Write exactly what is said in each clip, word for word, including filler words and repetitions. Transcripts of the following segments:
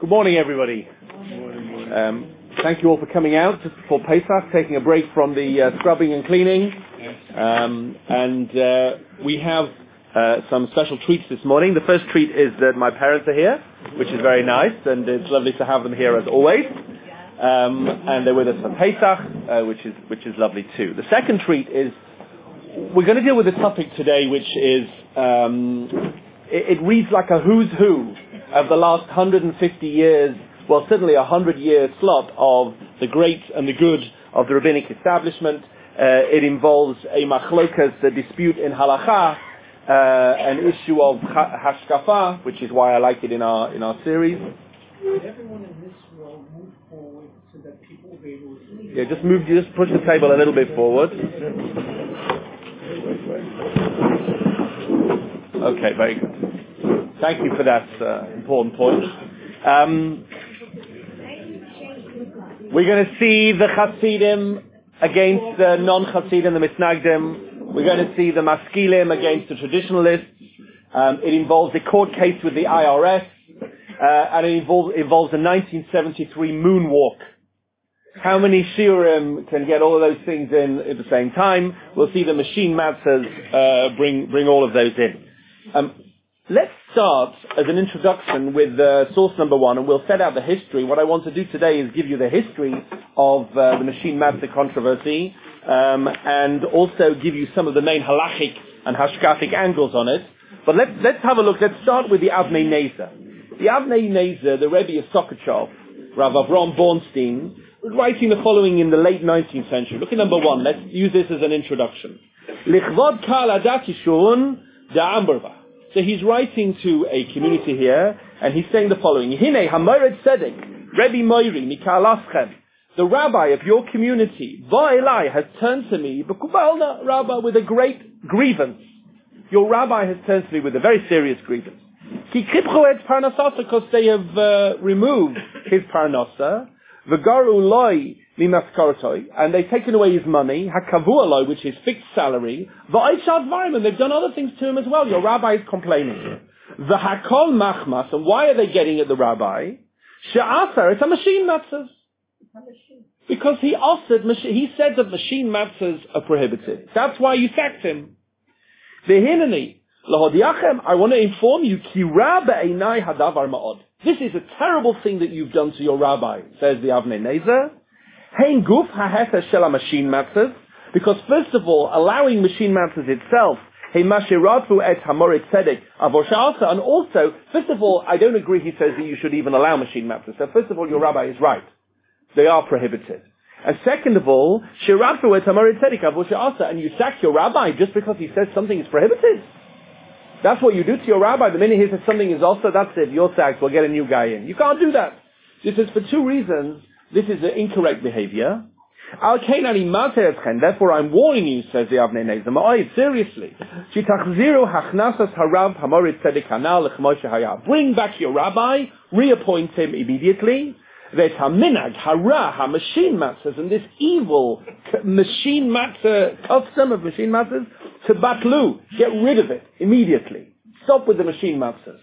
Good morning, everybody. Um, thank you all for coming out just before Pesach, taking a break from the uh, scrubbing and cleaning. Um, and uh, we have uh, some special treats this morning. The first treat is that my parents are here, which is very nice, and it's lovely to have them here as always. Um, and they're with us for Pesach, uh, which is which is lovely too. The second treat is we're going to deal with a topic today, which is um, it, it reads like a who's who of the last one hundred fifty years, well, certainly a hundred-year slot of the great and the good of the rabbinic establishment. Uh, it involves a machlokas, a dispute in halacha, uh, an issue of hashkafa, which is why I like it in our in our series. Could everyone in this row move forward so that people will be able to see? Yeah, just move, just push the table a little bit forward. Okay, very good. Thank you for that uh, important point. Um, we're going to see the Hasidim against the non-Hasidim, the Mitnagdim. We're going to see the Maskilim against the traditionalists. Um, it involves a court case with the I R S, uh, and it involves, involves a nineteen seventy-three moonwalk. How many shiurim can get all of those things in at the same time? We'll see the machine matzahs uh, bring bring all of those in. Um, Let's start as an introduction with uh, source number one, and we'll set out the history. What I want to do today is give you the history of uh, the machine matzah controversy, um, and also give you some of the main halachic and hashkafic angles on it. But let's let's have a look. Let's start with the Avnei Nezer. The Avnei Nezer, the Rebbe of Sokotchov, Rav Avram Bornstein, was writing the following in the late nineteenth century. Look at number one. Let's use this as an introduction. Lichvod kal adatishun da'amberva. So he's writing to a community here, and he's saying the following: Hine hamored tzedek, Rebbe Moiri mikalaschem. The rabbi of your community, Va'elai, has turned to me, b'kubalna, Rabbi, with a great grievance. Your rabbi has turned to me with a very serious grievance. Ki kipchu et parnasa, because they have uh, removed his parnasa, v'garu loi mimaskartoi, and they've taken away his money, hakavu aloi, which is fixed salary, v'aishat varim, and they've done other things to him as well. Your rabbi is complaining. V'hakol machmas, and why are they getting at the rabbi? She'asar, it's a machine matzahs. Because he offered, he said that machine matzahs are prohibited. That's why you sacked him. V'hinani, lahodiachem, I want to inform you, ki ra be'einai hadavar ma'od. This is a terrible thing that you've done to your rabbi, says the Avnei Nezer. Hein guf ha'hefer shel machine matzahs, because first of all, allowing machine matzahs itself, hey mashiratu et hamoret tzedek avor she'asa, and also, first of all, I don't agree, he says, that you should even allow machine matzahs. So first of all, your rabbi is right. They are prohibited. And second of all, shiratu et hamoret tzedek avor she'asa, and you sack your rabbi just because he says something is prohibited. That's what you do to your rabbi. The minute he says something is also, that's it, you're sacked, we'll get a new guy in. You can't do that. This is for two reasons. This is an incorrect behavior. Therefore, I'm warning you, says the Avnei Nezer, seriously. Bring back your rabbi, reappoint him immediately. Machine matzahs, and this evil machine matzah custom of machine matzahs, to batlu, get rid of it immediately. Stop with the machine matzahs.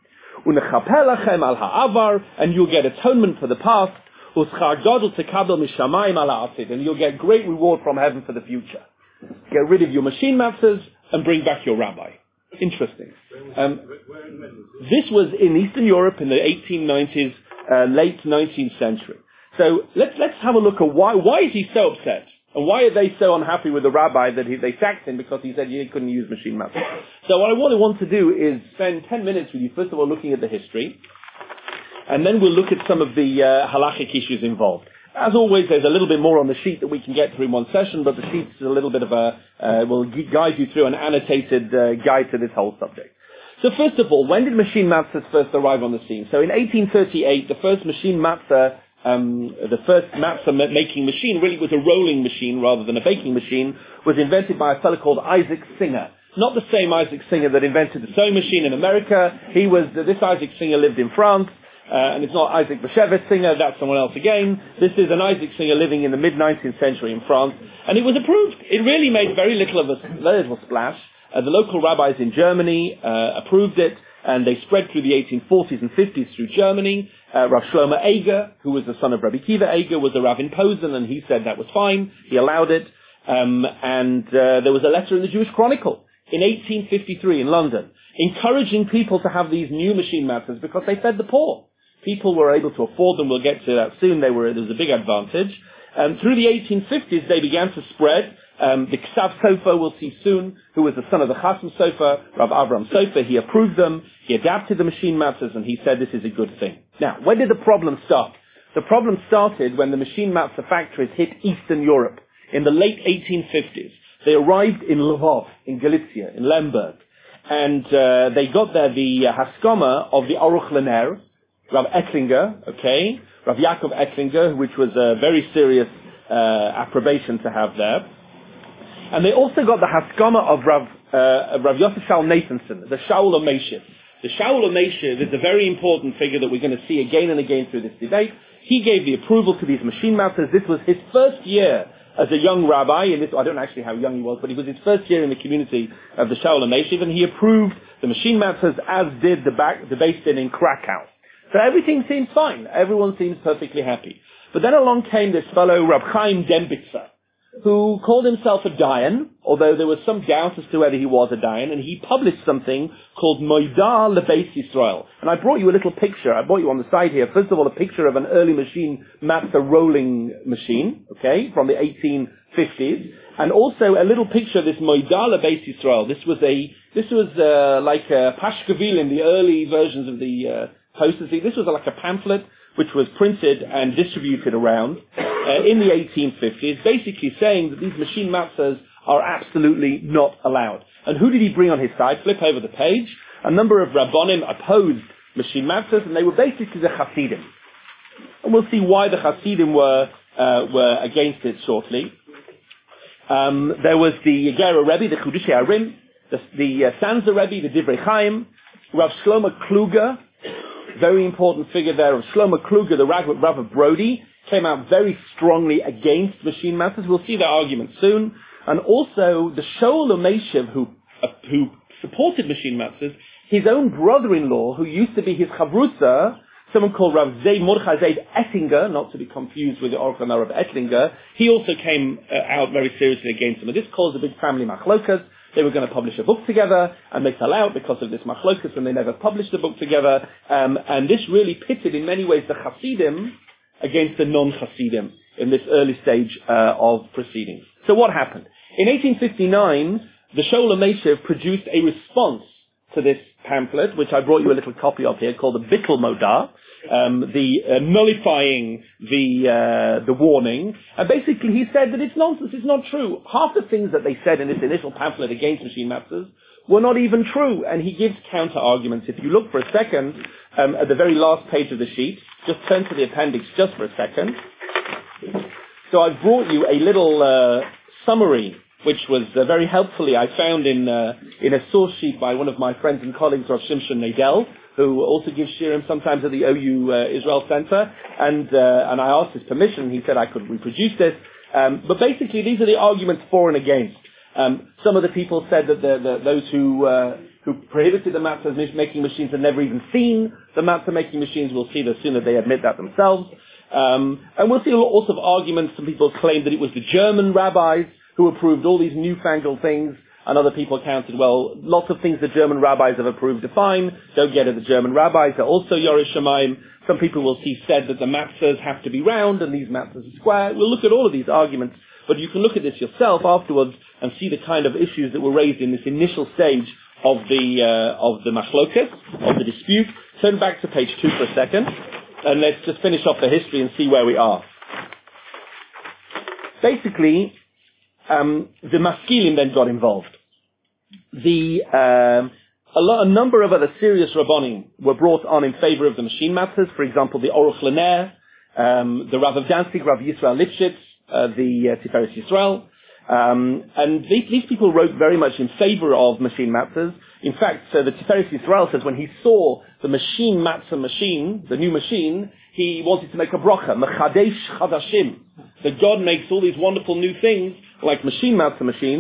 And you'll get atonement for the past. And you'll get great reward from heaven for the future. Get rid of your machine matzahs and bring back your rabbi. Interesting. Um, this was in Eastern Europe in the eighteen nineties, uh, late nineteenth century. So let's let's have a look at why why is he so upset, and why are they so unhappy with the rabbi that he, they sacked him because he said he couldn't use machine matzahs. So what I want, want to do is spend ten minutes with you, first of all, looking at the history. And then we'll look at some of the uh, halachic issues involved. As always, there's a little bit more on the sheet that we can get through in one session, but the sheet is a little bit of a, uh, will guide you through an annotated uh, guide to this whole subject. So first of all, when did machine matzahs first arrive on the scene? So in eighteen thirty-eight, the first machine matzah, um, the first matzah making machine really was a rolling machine rather than a baking machine, was invented by a fellow called Isaac Singer. Not the same Isaac Singer that invented the sewing machine in America. He was, this Isaac Singer lived in France. Uh, and it's not Isaac Bashevis Singer, that's someone else again. This is an Isaac Singer living in the mid-nineteenth century in France. And it was approved. It really made very little of a, very little splash. Uh, the local rabbis in Germany uh, approved it. and they spread through the eighteen forties and fifties through Germany. Uh, Rav Shlomo Eger, who was the son of Rabbi Kiva Eger, was a Rav in Posen, and he said that was fine. He allowed it. Um, and uh, there was a letter in the Jewish Chronicle in eighteen fifty-three in London, encouraging people to have these new machine matzahs because they fed the poor. People were able to afford them. We'll get to that soon. They were, there was a big advantage. Um, through the eighteen fifties, they began to spread. Um, the Ksav Sofer, we'll see soon, who was the son of the Chasam Sofer, Rav Avram Sofer, he approved them, he adapted the machine matzahs, and he said this is a good thing. Now, when did the problem start? The problem started when the machine matzah factories hit Eastern Europe in the late eighteen fifties. They arrived in Lvov, in Galicia, in Lemberg, and uh, they got there the uh, Haskama of the Aruch Lener, Rav Ettlinger, okay, Rav Yaakov Ettlinger, which was a very serious uh, approbation to have there. And they also got the Haskama of Rav, uh, Rav Yosef Shaul Nathanson, the Shaul HaMeshiv. The Shaul HaMeshiv is a very important figure that we're going to see again and again through this debate. He gave the approval to these machine matzahs. This was his first year as a young rabbi, and this, I don't know actually how young he was, but it was his first year in the community of the Shaul HaMeshiv, and he approved the machine matzahs, as did the, back, the Beis Din in Krakow. So everything seems fine. Everyone seems perfectly happy. But then along came this fellow, Rab Chaim Dembitzer, who called himself a Dayan, although there was some doubt as to whether he was a Dayan, and he published something called Moida Lebeis Yisrael. And I brought you a little picture. I brought you on the side here, first of all, a picture of an early machine, matzah rolling machine, okay, from the eighteen fifties, and also a little picture of this Moida Lebeis Yisrael. This was a, this was uh, like a Pashkavil in the early versions of the uh, posters. This was like a pamphlet which was printed and distributed around uh, in the eighteen fifties, basically saying that these machine matzahs are absolutely not allowed. And who did he bring on his side? Flip over the page. A number of Rabbonim opposed machine matzahs, and they were basically the Hasidim. And we'll see why the Hasidim were uh, were against it shortly. Um, there was the Gera Rebbe, the Chiddushei Harim, the, the uh, Sanza Rebbe, the Divrei Chaim, Rav Shlomo Kluger, very important figure there of Shlomo Kluger, the Rav, Rav of Brody, came out very strongly against machine matzahs. We'll see that argument soon. And also the Shaul HaMeshiv, who, uh, who supported machine matzahs, his own brother-in-law, who used to be his chavrusa, someone called Rav Zaid Mordechai Zaid Ettinger, not to be confused with the Aruch LeNer of Ettlinger, he also came uh, out very seriously against them. And this caused a big family machlokas. They were going to publish a book together, and they fell out because of this machlokas, and they never published a book together. Um, and this really pitted, in many ways, the Hasidim against the non-Hasidim in this early stage uh, of proceedings. So what happened? In eighteen fifty-nine, the Shaul HaMeshiv produced a response to this pamphlet, which I brought you a little copy of here, called the Bittul Modah, um, the uh, nullifying the uh, the warning. And basically he said that it's nonsense, it's not true. Half the things that they said in this initial pamphlet against machine matzahs were not even true, and he gives counter-arguments. If you look for a second um, at the very last page of the sheet, just turn to the appendix just for a second. So I've brought you a little uh, summary, which was uh, very helpfully I found in uh, in a source sheet by one of my friends and colleagues, Rav Shimshon Nadel, who also gives shiurim sometimes at the O U uh, Israel Center, and uh, and I asked his permission. He said I could reproduce this. Um, but basically, these are the arguments for and against. Um, some of the people said that the, the, those who uh, who prohibited the matzah making machines had never even seen the matzah making machines. We'll see that soon that they admit that themselves. Um, and we'll see all sorts of arguments. Some people claimed that it was the German rabbis who approved all these newfangled things, and other people counted, well, lots of things the German rabbis have approved are fine. Don't get it, the German rabbis are also Yoreh Shamayim. Some people will see said that the matzahs have to be round and these matzahs are square. We'll look at all of these arguments, but you can look at this yourself afterwards and see the kind of issues that were raised in this initial stage of the uh, of the machlokas, of the dispute. Turn back to page two for a second, and let's just finish off the history and see where we are. Basically, um, the maskilim then got involved. The um, a, lot, a number of other serious rabbonim were brought on in favor of the machine matzahs. For example, the Aruch LeNer, um, the Rav of Danzig, Rav Yisrael Lipschitz, uh, the uh, Tiferes Yisrael. Um, and these, these people wrote very much in favor of machine matzahs. In fact, uh, the Tiferes Yisrael says when he saw the machine matzah machine, the new machine, he wanted to make a bracha, Mechadesh Chadashim, that God makes all these wonderful new things like machine matzah machines,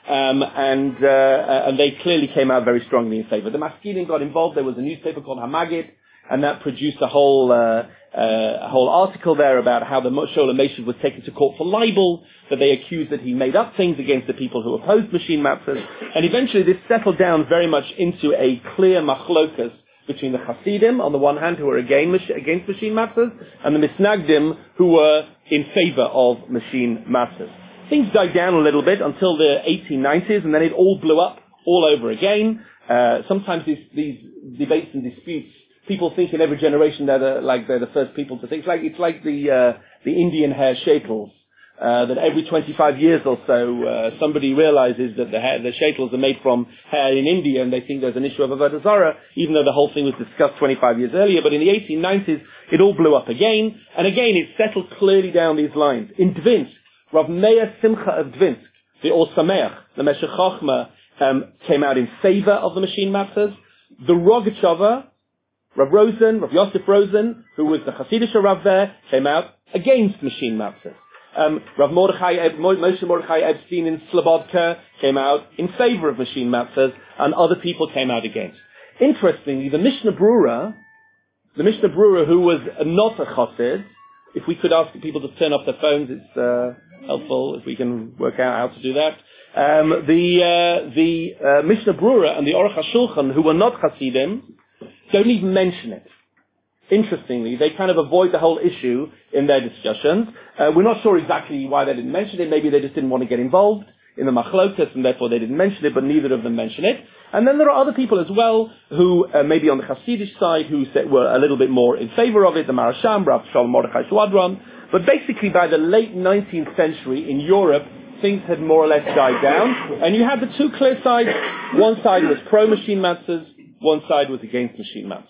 Um, and, uh, and they clearly came out very strongly in favor. The Maskilim got involved. There was a newspaper called Hamagid, and that produced a whole, uh, uh, a whole article there about how the Sholem Meshiv was taken to court for libel, that they accused that he made up things against the people who opposed machine matzahs. And eventually this settled down very much into a clear machlokas between the Hasidim, on the one hand, who were against, against machine matzahs, and the Misnagdim, who were in favor of machine matzahs. Things died down a little bit until the eighteen nineties, and then it all blew up all over again. Uh, sometimes these, these debates and disputes, people think in every generation they're the, like they're the first people to think. It's like, it's like the, uh, the Indian hair shetels. Uh, that every twenty-five years or so, uh, somebody realizes that the hair, the shetels are made from hair in India, and they think there's an issue of Avodah Zarah, even though the whole thing was discussed twenty-five years earlier. But in the eighteen nineties, it all blew up again, and again it settled clearly down these lines. In Dvinsk, Rav Meir Simcha of Dvinsk, the Or Sameach, the Meshech Chochmah, um, came out in favor of the machine matzahs. The Rogatchover, Rav Rosen, Rav Yosef Rosen, who was the Hasidic Rav there, came out against machine matzahs. Um, Rav Mordechai, Moshe Mordechai Epstein in Slobodka came out in favor of machine matzahs, and other people came out against. Interestingly, the Mishnah Brura, the Mishnah Brura, who was not a Chassid, if we could ask people to turn off their phones, it's uh, helpful if we can work out how to do that. Um, the uh, the uh, Mishnah Brura and the Aruch HaShulchan, who were not Hasidim, don't even mention it. Interestingly, they kind of avoid the whole issue in their discussions. Uh, we're not sure exactly why they didn't mention it. Maybe they just didn't want to get involved in the machlokas, and therefore they didn't mention it, but neither of them mention it. And then there are other people as well who, uh, maybe on the Hasidic side, who said, were a little bit more in favor of it, the Marasham, Rav Shalom Mordechai Shwadron. But basically by the late nineteenth century in Europe, things had more or less died down, and you had the two clear sides. One side was pro-machine matzahs, one side was against machine matzahs.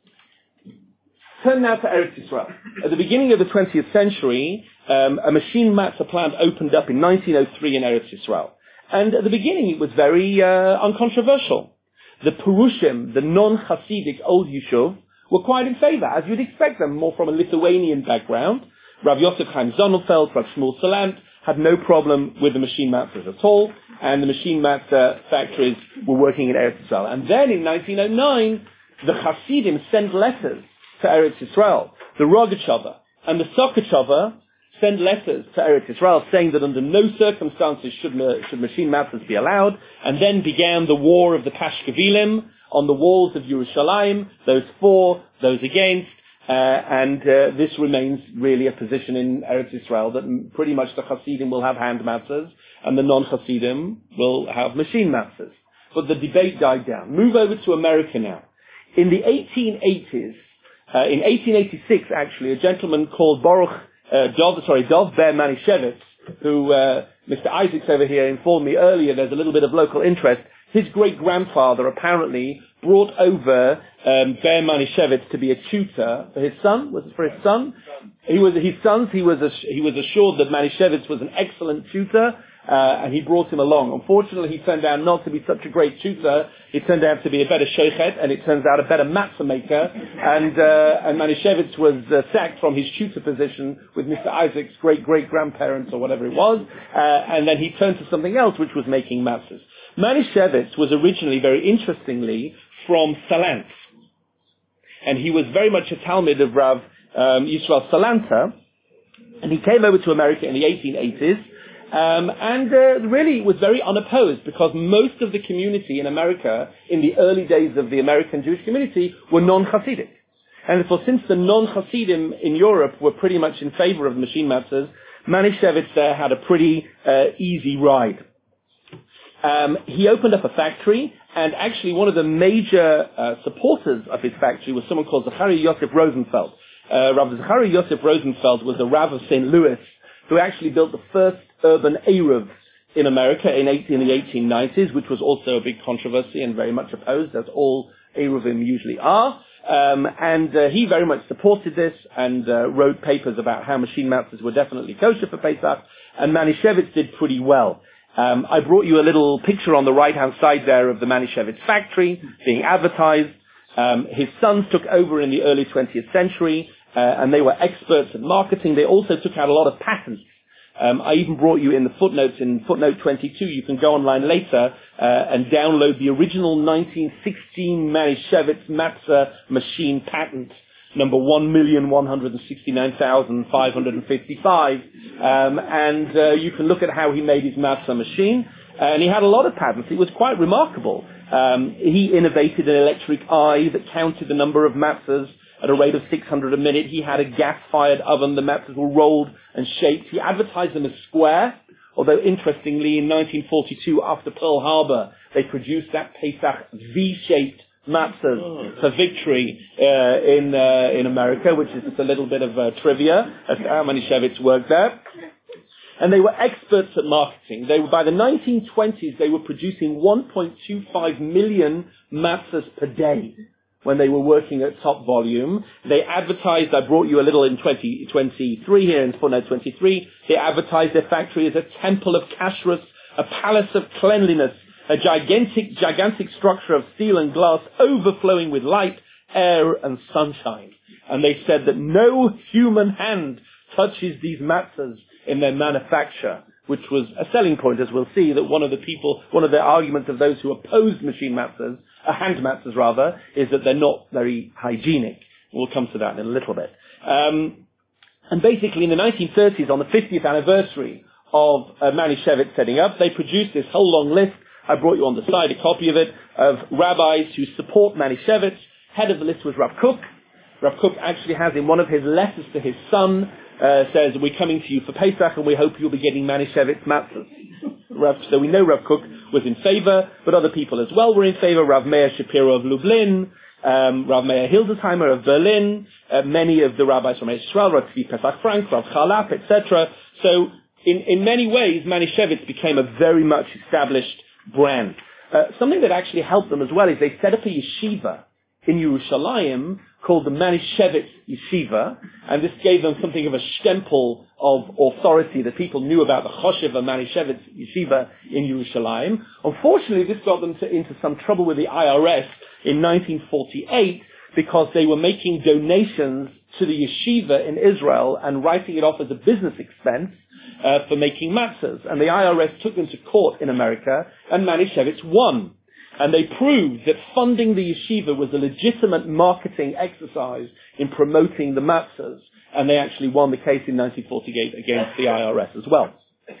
Turn now to Eretz Yisrael. At the beginning of the twentieth century, um, a machine matzah plant opened up in nineteen oh three in Eretz Yisrael. And at the beginning it was very uh, uncontroversial. The Purushim, the non-Hasidic old Yishuv, were quite in favor, as you'd expect them, more from a Lithuanian background. Rav Yosef Chaim Zonelfeld, Rav Shmuel Salant had no problem with the machine matzahs at all, and the machine matzah factories were working in Eretz Yisrael. And then in nineteen oh nine, the Hasidim sent letters to Eretz Yisrael. The Rogatchover and the Sokachover send letters to Eretz Yisrael saying that under no circumstances should, should machine matzahs be allowed, and then began the war of the Pashkevilim on the walls of Yerushalayim, those for, those against, uh, and uh, this remains really a position in Eretz Yisrael that pretty much the Hasidim will have hand matzahs and the non-Hasidim will have machine matzahs. But the debate died down. Move over to America now. In the eighteen eighties, Uh, in eighteen eighty-six, actually, a gentleman called Baruch, uh, Dov, sorry, Dov Ber Manischewitz, who uh, Mister Isaacs over here informed me earlier, there's a little bit of local interest. His great-grandfather apparently brought over um, Ber Manischewitz to be a tutor for his son. Was it for his son? He was his son's. He was he was assured that Manischewitz was an excellent tutor. Uh, and he brought him along. Unfortunately, he turned out not to be such a great tutor. He turned out to be a better shochet, and it turns out a better matzah maker. And, uh, and Manischewitz was uh, sacked from his tutor position with Mister Isaac's great-great-grandparents or whatever it was. Uh, and then he turned to something else, which was making matzahs. Manischewitz was originally, very interestingly, from Salant. And he was very much a Talmud of Rav um, Yisrael Salanta. And he came over to America in the eighteen eighties. Um, and uh, really was very unopposed, because most of the community in America in the early days of the American Jewish community were non-Hasidic. And therefore, since the non-Hasidim in Europe were pretty much in favor of machine matzahs, Manischewitz there had a pretty uh, easy ride. Um, he opened up a factory, and actually one of the major uh, supporters of his factory was someone called Zachariah Yosef Rosenfeld. Uh, Rav Zachariah Yosef Rosenfeld was the Rav of Saint Louis, who actually built the first urban Eruv in America in, eighteen, in the eighteen nineties, which was also a big controversy and very much opposed, as all Eruvim usually are. Um, and uh, he very much supported this and uh, wrote papers about how machine matzahs were definitely kosher for Pesach, and Manischewitz did pretty well. Um, I brought you a little picture on the right-hand side there of the Manischewitz factory being advertised. Um, his sons took over in the early twentieth century, uh, and they were experts at marketing. They also took out a lot of patents Um, I even brought you in the footnotes, in footnote twenty-two, you can go online later uh, and download the original nineteen sixteen Manischewitz matzah machine patent, number one million one hundred sixty-nine thousand five hundred fifty-five, um, and uh, you can look at how he made his matzah machine. Uh, and he had a lot of patents. It was quite remarkable. Um, he innovated an electric eye that counted the number of matzahs at a rate of six hundred a minute. He had a gas-fired oven. The matzahs were rolled and shaped. He advertised them as square, although interestingly, in nineteen forty-two, after Pearl Harbor, they produced that Pesach V-shaped matzahs for victory uh, in uh, in America, which is just a little bit of uh, trivia as to how Manischewitz worked there. And they were experts at marketing. They were, by the nineteen twenties, they were producing one point two five million matzahs per day when they were working at top volume. They advertised, I brought you a little in twenty twenty-three here in footnote twenty-three, they advertised their factory as a temple of kashrus, a palace of cleanliness, a gigantic, gigantic structure of steel and glass overflowing with light, air, and sunshine. And they said that no human hand touches these matzahs in their manufacture, which was a selling point, as we'll see, that one of the people, one of the arguments of those who opposed machine matzahs, uh, hand matzahs rather, is that they're not very hygienic. We'll come to that in a little bit. Um, and basically in the nineteen thirties, on the fiftieth anniversary of uh, Manischewitz setting up, they produced this whole long list. I brought you on the side a copy of it, of rabbis who support Manischewitz. Head of the list was Rav Kook. Rav Kook actually has in one of his letters to his son, Uh, says, we're coming to you for Pesach and we hope you'll be getting Manischewitz matzahs. Rav, so we know Rav Kook was in favor, but other people as well were in favor. Rav Meir Shapiro of Lublin, um, Rav Meir Hildesheimer of Berlin, uh, many of the rabbis from Israel, Rav Tzvi Pesach Frank, Rav Chalap, et cetera. So in, in many ways, Manischewitz became a very much established brand. Uh, something that actually helped them as well is they set up a yeshiva in Yerushalayim called the Manischewitz Yeshiva, and this gave them something of a stempel of authority that people knew about the Choshev of Manischewitz Yeshiva in Yerushalayim. Unfortunately, this got them to, into some trouble with the I R S in nineteen forty-eight because they were making donations to the yeshiva in Israel and writing it off as a business expense uh, for making matzahs. And the I R S took them to court in America, and Manischewitz won. And they proved that funding the yeshiva was a legitimate marketing exercise in promoting the matzahs. And they actually won the case in nineteen forty-eight against the I R S as well.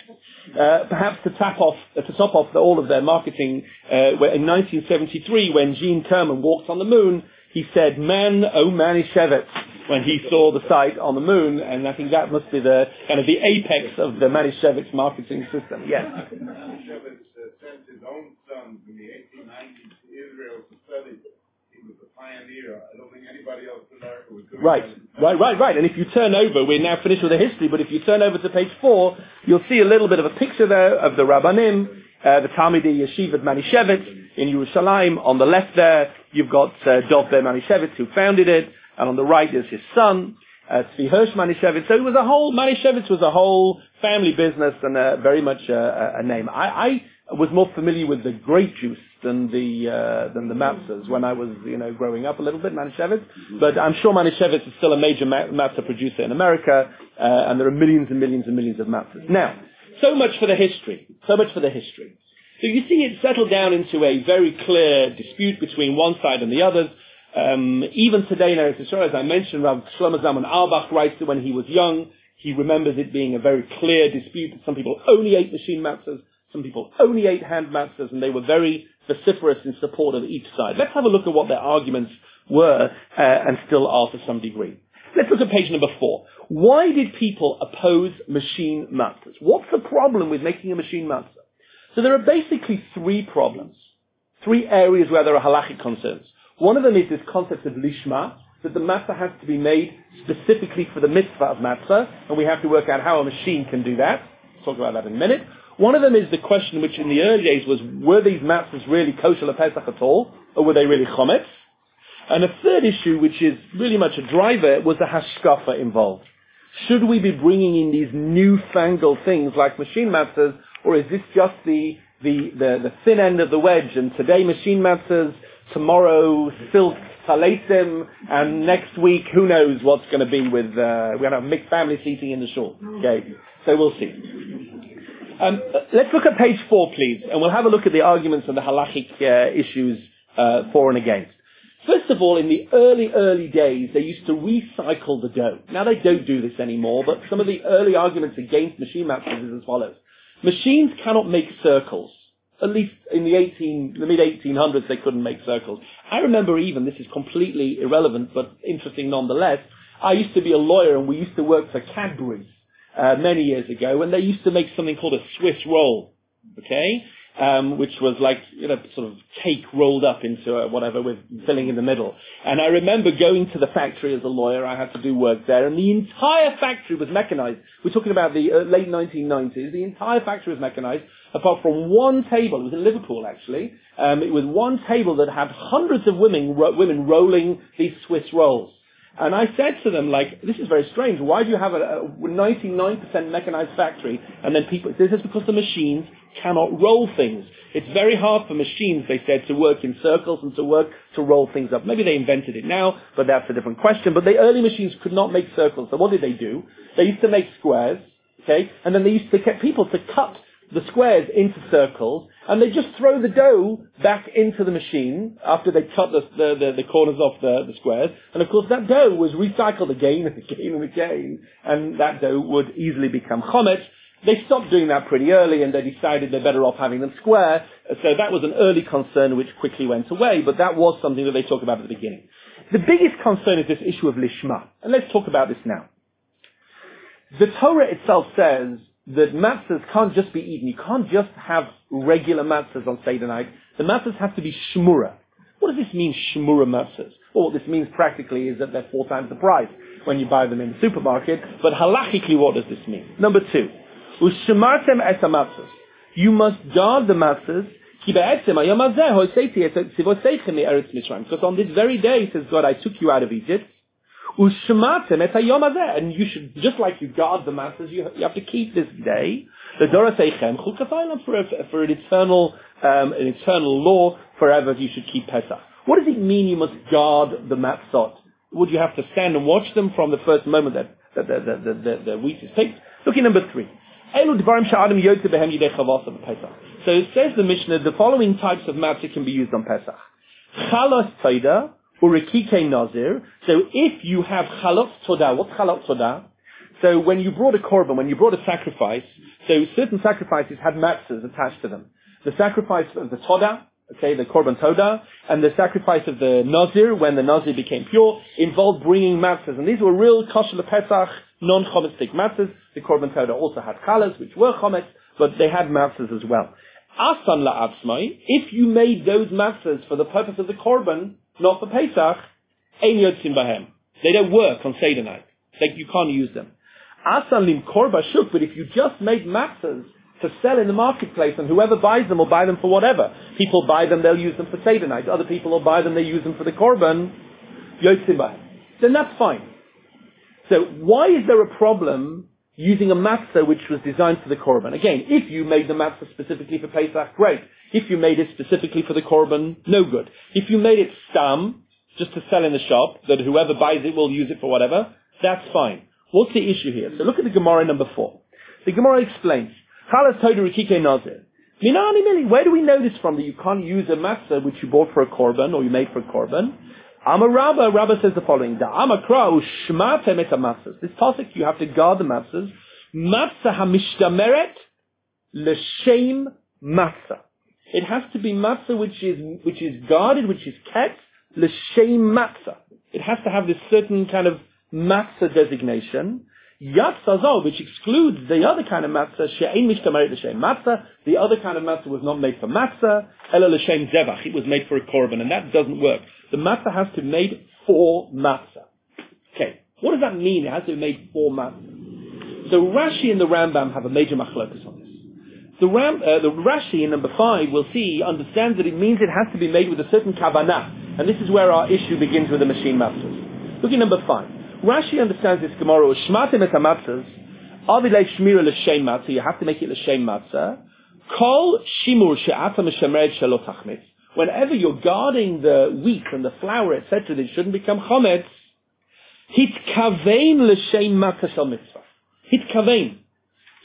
Uh, perhaps to tap off, uh, to top off the, all of their marketing, uh, where in nineteen seventy-three, when Gene Kerman walked on the moon, he said, "Man, oh Manischewitz," when he saw the site on the moon, and I think that must be the kind of the apex of the Manischewitz marketing system. Yes. Manischewitz uh, sent his own son in the eighteen nineties to Israel to study. He was a pioneer. I don't think anybody else in America was doing Right, that. right, right, right. And if you turn over, we're now finished with the history, but if you turn over to page four, you'll see a little bit of a picture there of the Rabbanim, uh, the Talmidei Yeshivat Manischewitz in Yerushalayim. On the left there, you've got uh, Dov Ber Manischewitz, who founded it, and on the right is his son, uh, Tzvi Hirsch Manischewitz. So it was a whole, Manischewitz was a whole family business and uh, very much uh, a, a name. I, I was more familiar with the grape juice than the uh, than the matzahs when I was, you know, growing up a little bit, Manischewitz. But I'm sure Manischewitz is still a major ma- matzah producer in America, uh, and there are millions and millions and millions of matzahs. Now, so much for the history. So much for the history. So you see it settled down into a very clear dispute between one side and the others. Um, even today in Eretz Yisrael, as I mentioned, Rav Shlomo Zalman Auerbach writes that when he was young, he remembers it being a very clear dispute that some people only ate machine matzahs, some people only ate hand matzahs, and they were very vociferous in support of each side. Let's have a look at what their arguments were, uh, and still are to some degree. Let's look at page number four. Why did people oppose machine matzahs? What's the problem with making a machine matzah? So there are basically three problems, three areas where there are halachic concerns. One of them is this concept of lishma, that the matzah has to be made specifically for the mitzvah of matzah, and we have to work out how a machine can do that. We'll talk about that in a minute. One of them is the question which in the early days was, were these matzahs really kosher lePesach at all, or were they really chometz? And a third issue, which is really much a driver, was the hashkafa involved. Should we be bringing in these newfangled things like machine matzahs, or is this just the, the, the, the thin end of the wedge, and today machine matzahs, tomorrow silk talesim, and next week who knows what's going to be with, uh, we're going to have mixed family seating in the shul. Okay. So we'll see. Um, let's look at page four, please, and we'll have a look at the arguments and the halachic uh, issues uh, for and against. First of all, in the early, early days, they used to recycle the dough. Now they don't do this anymore, but some of the early arguments against machine matzahs is as follows. Machines cannot make circles. At least in the eighteen, the mid eighteen hundreds, they couldn't make circles. I remember even, this is completely irrelevant, but interesting nonetheless, I used to be a lawyer and we used to work for Cadbury's uh, many years ago, and they used to make something called a Swiss roll, okay? Um, which was like, you know, sort of cake rolled up into a whatever with filling in the middle. And I remember going to the factory as a lawyer. I had to do work there, and the entire factory was mechanized. We're talking about the uh, late nineteen nineties. The entire factory was mechanized, apart from one table. It was in Liverpool, actually. Um, it was one table that had hundreds of women, ro- women rolling these Swiss rolls. And I said to them, like, this is very strange. Why do you have a, a ninety-nine percent mechanized factory? And then people, this is because the machines cannot roll things. It's very hard for machines, they said, to work in circles and to work to roll things up. Maybe they invented it now, but that's a different question. But the early machines could not make circles. So what did they do? They used to make squares, okay? And then they used to get people to cut the squares into circles, and they just throw the dough back into the machine after they cut the, the, the, the corners off the, the squares. And of course that dough was recycled again and again and again, and that dough would easily become chometz. They stopped doing that pretty early, and they decided they're better off having them square. So that was an early concern which quickly went away, but that was something that they talked about at the beginning. The biggest concern is this issue of lishma. And let's talk about this now. The Torah itself says that matzahs can't just be eaten. You can't just have regular matzahs on Seder night. The matzahs have to be shmura. What does this mean, shmura matzahs? Well, what this means practically is that they're four times the price when you buy them in the supermarket. But halachically, what does this mean? Number two, u'shemartem et hamatzahs. You must guard the matzahs. Because on this very day, says God, I took you out of Egypt. And you should, just like you guard the matzahs, you, you have to keep this day. The Dora Seichem, for, for an eternal, um, an eternal law, forever you should keep Pesach. What does it mean you must guard the matzot? Would you have to stand and watch them from the first moment that, that the, the, the, the, the wheat is picked? Look at number three. So it says the Mishnah, the following types of matzah can be used on Pesach. Chalos Toida, Urikike Nazir. So if you have Chalot Todah, what's Chalot Todah? So when you brought a korban, when you brought a sacrifice, so certain sacrifices had matzahs attached to them. The sacrifice of the Todah, okay, the korban Todah, and the sacrifice of the Nazir, when the Nazir became pure, involved bringing matzahs. And these were real kosher Pesach, non-chometic matzahs. The korban Todah also had chalas, which were chometz, but they had matzahs as well. Asan la'atzmai, if you made those matzahs for the purpose of the korban, not for Pesach, ein yotzim bahem. They don't work on Seder night. Like, you can't use them. Asan limkor bashuk, but if you just made matzahs to sell in the marketplace, and whoever buys them will buy them for whatever. People buy them, they'll use them for Seder night. Other people will buy them, they use them for the korban. Yotzim bahem. Then that's fine. So why is there a problem using a matzah which was designed for the korban? Again, if you made the matzah specifically for Pesach, great. If you made it specifically for the korban, no good. If you made it stam, just to sell in the shop, that whoever buys it will use it for whatever, that's fine. What's the issue here? So look at the Gemara number four. The Gemara explains, Chalas Todah Rikike Nazir. Minani Mili, where do we know this from, that you can't use a matzah which you bought for a korban, or you made for a korban? Amar Rabba, Rabba says the following, Da Amakra Ushmatem et matzahs. This pasuk, you have to guard the matzahs. Matzah hamishtameret l'shem matzah. It has to be matzah which is, which is guarded, which is kept, l'shem matzah. It has to have this certain kind of matzah designation. Yatzazol, which excludes the other kind of matzah, she'ein mishtameret l'shem matzah. The other kind of matzah was not made for matzah, ela l'shem zevach. It was made for a korban, and that doesn't work. The matzah has to be made for matzah. Okay, what does that mean? It has to be made for matzah. So Rashi and the Rambam have a major machlokas on this. The, Ram, uh, the Rashi in number five, we'll see, understands that it means it has to be made with a certain kavanah. And this is where our issue begins with the machine matzahs. Look at number five. Rashi understands this Gemara, Shmatim et hamatzahs, avilei shmira l'shem matzah, you have to make it l'shem matzah. Kol shimur she'ata meshamred shelo tachmitz. Whenever you're guarding the wheat and the flour, et cetera, that it shouldn't become chometz, hitkavein l'shem matzah shel mitzvah. Hitkavein.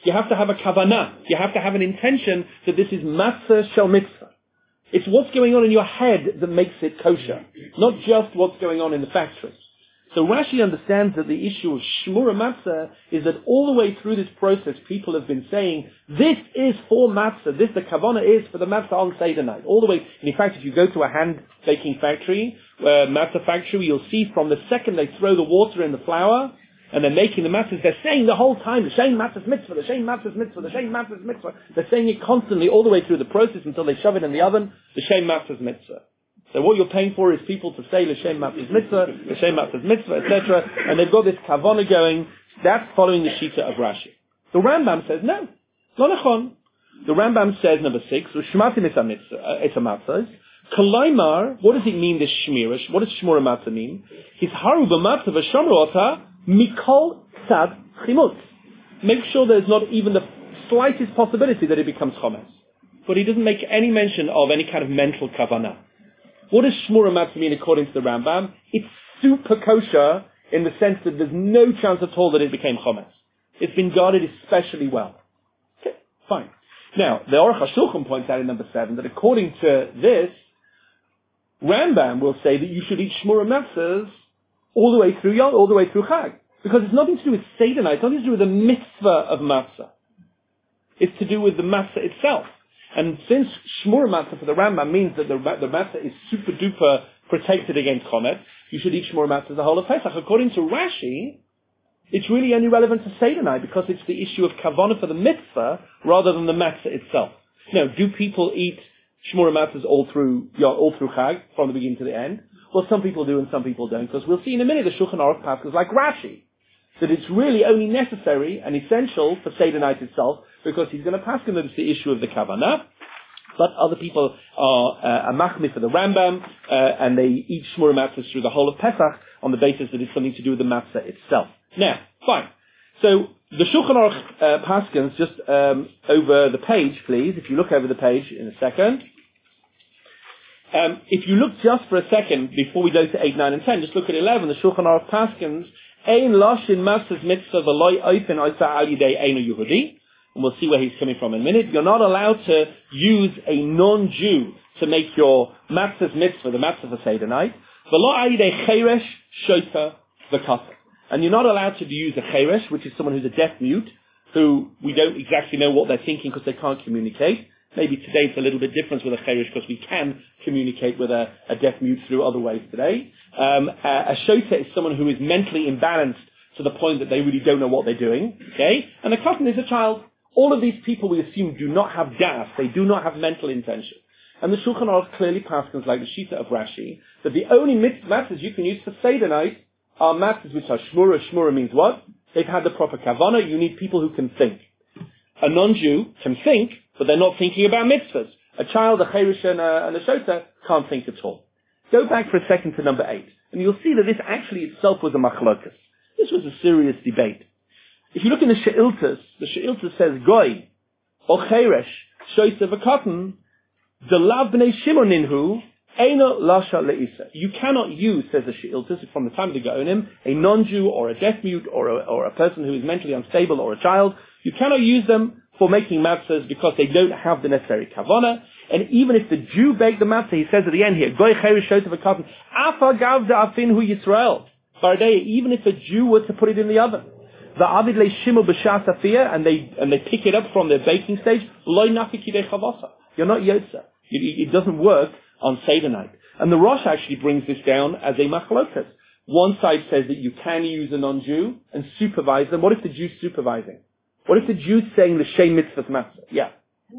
You have to have a kavanah. You have to have an intention that this is matzah shel mitzvah. It's what's going on in your head that makes it kosher, not just what's going on in the factory. So Rashi understands that the issue of shmura matzah is that all the way through this process, people have been saying, this is for matzah, this, the kavanah is for the matzah on Seder night. All the way, and in fact, if you go to a hand-baking factory, uh, matzah factory, you'll see from the second they throw the water in the flour, and they're making the matzahs, they're saying the whole time, the Shem matzah's mitzvah, the Shem matzah's mitzvah, the Shem matzah's mitzvah. They're saying it constantly all the way through the process until they shove it in the oven, the Shem matzah's mitzvah. So what you're paying for is people to say L'Shem Matzah's Mitzvah, L'Shem Matzah's Mitzvah, et cetera. And they've got this kavanah going. That's following the shita of Rashi. The Rambam says no, not nachon. The Rambam says number six, U'shmatim es a matzahs. Kalaimar, what does it mean? This shmirish. What does shmura matzah mean? His haru b'matzah v'shamru ota mikol tzad chimutz. Make sure there's not even the slightest possibility that it becomes chometz. But he doesn't make any mention of any kind of mental kavanah. What does shmura matzah mean according to the Rambam? It's super kosher in the sense that there's no chance at all that it became chometz. It's been guarded especially well. Okay, fine. Now, the Aruch HaShulchan points out in number seven that according to this, Rambam will say that you should eat shmura matzahs all the way through Yom, all the way through Chag. Because it's nothing to do with Seder night, it's nothing to do with the mitzvah of matzah. It's to do with the matzah itself. And since shmura matzah for the Rambam means that the, the matzah is super duper protected against chometz, you should eat shmura matzah the whole of Pesach. According to Rashi, it's really only relevant to Seder night because it's the issue of kavanah for the mitzvah rather than the matzah itself. Now, do people eat shmura matzahs all through all through Chag from the beginning to the end? Well, some people do and some people don't, because we'll see in a minute the Shulchan Aruch passes like Rashi that it's really only necessary and essential for Seder night itself, because he's going to pass him that it's the issue of the kavanah. But other people are uh, a machmir for the Rambam, uh, and they eat shmura matzahs through the whole of Pesach on the basis that it's something to do with the matzah itself. Now, fine. So the Shulchan Aruch uh, paskins, just um, over the page, please. If you look over the page in a second. Um, if you look just for a second before we go to eight, nine, and ten, just look at eleven. The Shulchan Aruch paskins. Ein lashin matzahs mitzvah v'loy open oisa al yidei einu Yehudi. And we'll see where he's coming from in a minute. You're not allowed to use a non-Jew to make your matzah's mitzvah, the matzah for Seder night. V'lo al yidei cheresh shota v'kasa. And you're not allowed to use a cheresh, which is someone who's a deaf mute, who we don't exactly know what they're thinking because they can't communicate. Maybe today it's a little bit different with a cheresh because we can communicate with a, a deaf mute through other ways today. Um, a, a shota is someone who is mentally imbalanced to the point that they really don't know what they're doing. Okay? And a katan is a child. All of these people we assume do not have das. They do not have mental intention. And the Shulchan Aruch clearly passes like the Shita of Rashi that the only matzahs you can use for Seder night are matzahs which are shmura. Shmura means what? They've had the proper kavanah. You need people who can think. A non-Jew can think, but they're not thinking about mitzvahs. A child, a cheresh, and a, and a shota can't think at all. Go back for a second to number eight, and you'll see that this actually itself was a machlokas. This was a serious debate. If you look in the She'iltas, the She'iltas says, Goy, or cheresh, shota v'katan, delav b'nei shimoninhu, eino lasha le'isa. You cannot use, says the She'iltas, from the time of the Gaonim, a non-Jew or a deaf mute or a, or a person who is mentally unstable or a child. You cannot use them for making matzahs because they don't have the necessary kavanah. And even if the Jew baked the matzah, he says at the end here, Goy cheresh shota v'katan, afa gavda afinhu Yisrael. Bardei, even if a Jew were to put it in the oven. The avid le shimu b'shas afiyah, and they and they pick it up from their baking stage. Loy nafi kidei chavasa. You're not yotza. It, it doesn't work on Seder night. And the Rosh actually brings this down as a machlokas. One side says that you can use a non-Jew and supervise them. What if the Jew's supervising? What if the Jew's saying the shem mitzvah matzah? Yeah.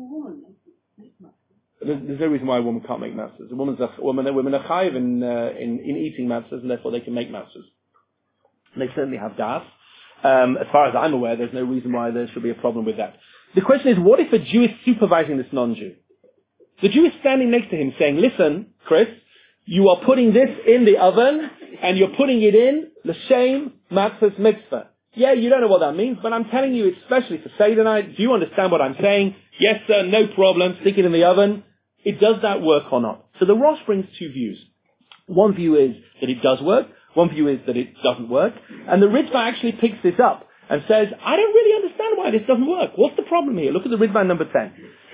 There's, there's no reason why a woman can't make matzahs. A woman's a woman. Women are chayiv in, uh, in in eating matzahs, and therefore they can make matzahs. And they certainly have das. Um, as far as I'm aware, there's no reason why there should be a problem with that. The question is, what if a Jew is supervising this non-Jew? The Jew is standing next to him saying, listen, Chris, you are putting this in the oven, and you're putting it in l'shem matzah's mitzvah. Yeah, you don't know what that means, but I'm telling you, especially for Seder night, do you understand what I'm saying? Yes, sir, no problem, stick it in the oven. It does that work or not? So the Rosh brings two views. One view is that it does work. One view is that it doesn't work. And the Ritva actually picks this up and says, I don't really understand why this doesn't work. What's the problem here? Look at the Ridvan number ten.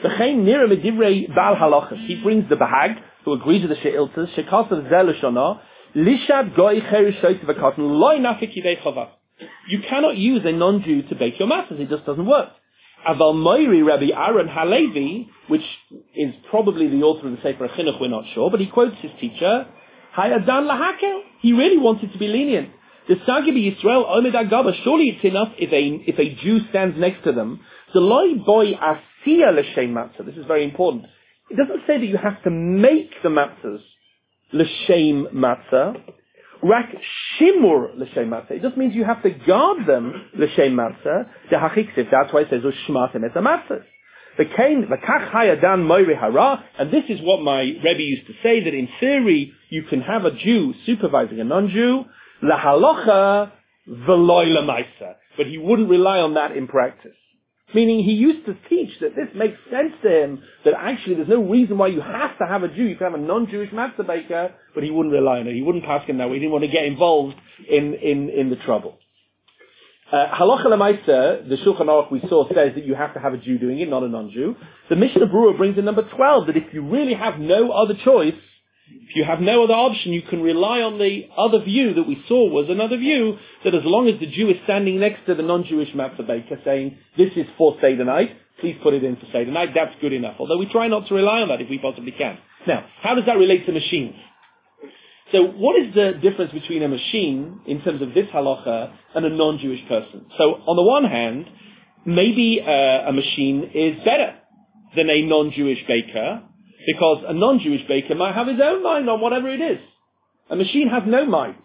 He brings the Bahag, who agrees with the She'iltas, Shekasav Zelashana, Lishad Goy Cherish Shoitavakatan, Loi Nafik Yidei Chavas. You cannot use a non-Jew to bake your matzahs. It just doesn't work. Aval Moiri Rabbi Aaron Halevi, which is probably the author of the Sefer Chinuch, we're not sure, but he quotes his teacher, Hayadan Lahakel. He really wanted to be lenient. The Sagibi Yisrael Omed Agaba, surely it's enough if a, if a Jew stands next to them. The Loi Boy Asiya L'Shem Matzah. This is very important. It doesn't say that you have to make the matzahs L'Shem Matzah. Rak Shimur L'Shem Matzah. It just means you have to guard them L'Shem Matzah. The Hachiksiv, that's why it says Ushmatem et Matzahs. The Kain, the Kach Hayadan Moiri Hara, and this is what my Rebbe used to say, that in theory you can have a Jew supervising a non-Jew, lahalocha v'loy lamaisa, but he wouldn't rely on that in practice. Meaning he used to teach that this makes sense to him, that actually there's no reason why you have to have a Jew. You can have a non-Jewish matzah baker, but he wouldn't rely on it. He wouldn't pass him that way. He didn't want to get involved in, in, in the trouble. Uh, Halacha lemaisa, the Shulchan Aruch we saw says that you have to have a Jew doing it, not a non-Jew. The Mishnah Berurah brings in number twelve that if you really have no other choice, if you have no other option, you can rely on the other view that we saw was another view, that as long as the Jew is standing next to the non-Jewish matzah baker saying, this is for Seder night, please put it in for Seder night, that's good enough. Although we try not to rely on that if we possibly can. Now, how does that relate to machines? So what is the difference between a machine, in terms of this halacha, and a non-Jewish person? So on the one hand, maybe uh, a machine is better than a non-Jewish baker, because a non-Jewish baker might have his own mind on whatever it is. A machine has no mind.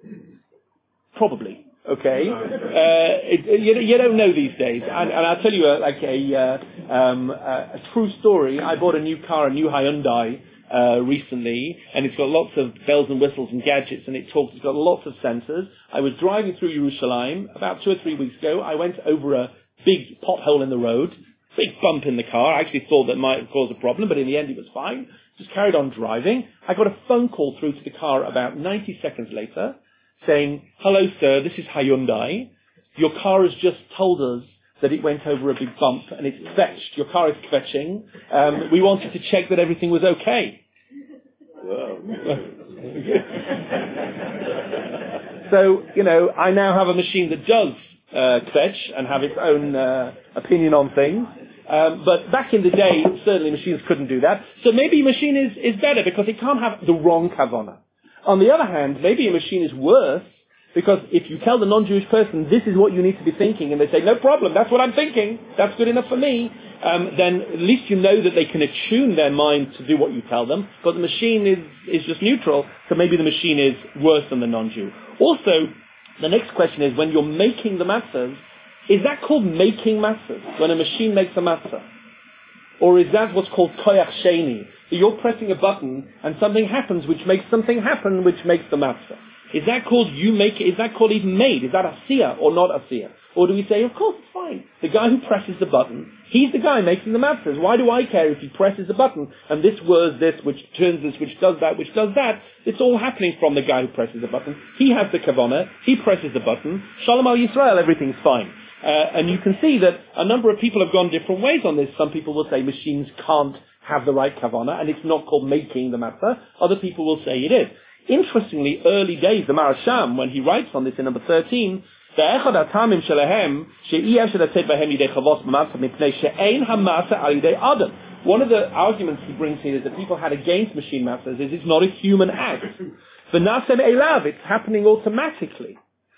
Probably. Okay? Uh, it, you, you don't know these days. And, and I'll tell you a, like a, uh, um, a, a true story. I bought a new car, a new Hyundai, uh, recently, and it's got lots of bells and whistles and gadgets, and it talks, it's got lots of sensors. I was driving through Yerushalayim about two or three weeks ago. I went over a big pothole in the road. Big bump in the car. I actually thought that might cause a problem, but in the end it was fine. Just carried on driving. I got a phone call through to the car about ninety seconds later saying, hello sir, this is Hyundai. Your car has just told us that it went over a big bump and it's kvetched. Your car is kvetching. Um, we wanted to check that everything was okay. So, you know, I now have a machine that does uh, kvetch and have its own uh, opinion on things. Um, but back in the day, certainly machines couldn't do that. So maybe a machine is, is better because it can't have the wrong kavanah. On the other hand, maybe a machine is worse because if you tell the non-Jewish person, this is what you need to be thinking, and they say, no problem, that's what I'm thinking, that's good enough for me, um, then at least you know that they can attune their mind to do what you tell them, but the machine is, is just neutral, so maybe the machine is worse than the non-Jew. Also, the next question is, when you're making the matzahs, is that called making matzahs, when a machine makes a matzah? Or is that what's called koyach sheni? So you're pressing a button and something happens which makes something happen which makes the matzah. Is that called you make it? Is that called even made? Is that asiyah or not asiyah? Or do we say, of course, it's fine. The guy who presses the button, he's the guy making the matzahs. Why do I care if he presses the button and this whirs this, which turns this, which does that, which does that? It's all happening from the guy who presses the button. He has the kavanah. He presses the button. Shalom al Yisrael, everything's fine. Uh, and you can see that a number of people have gone different ways on this. Some people will say machines can't have the right kavanah, and it's not called making the matzah. Other people will say it is. Interestingly, early days, the Marasham, when he writes on this in number thirteen, one of the arguments he brings here is that people had against machine matzahs is it's not a human act. It's happening automatically.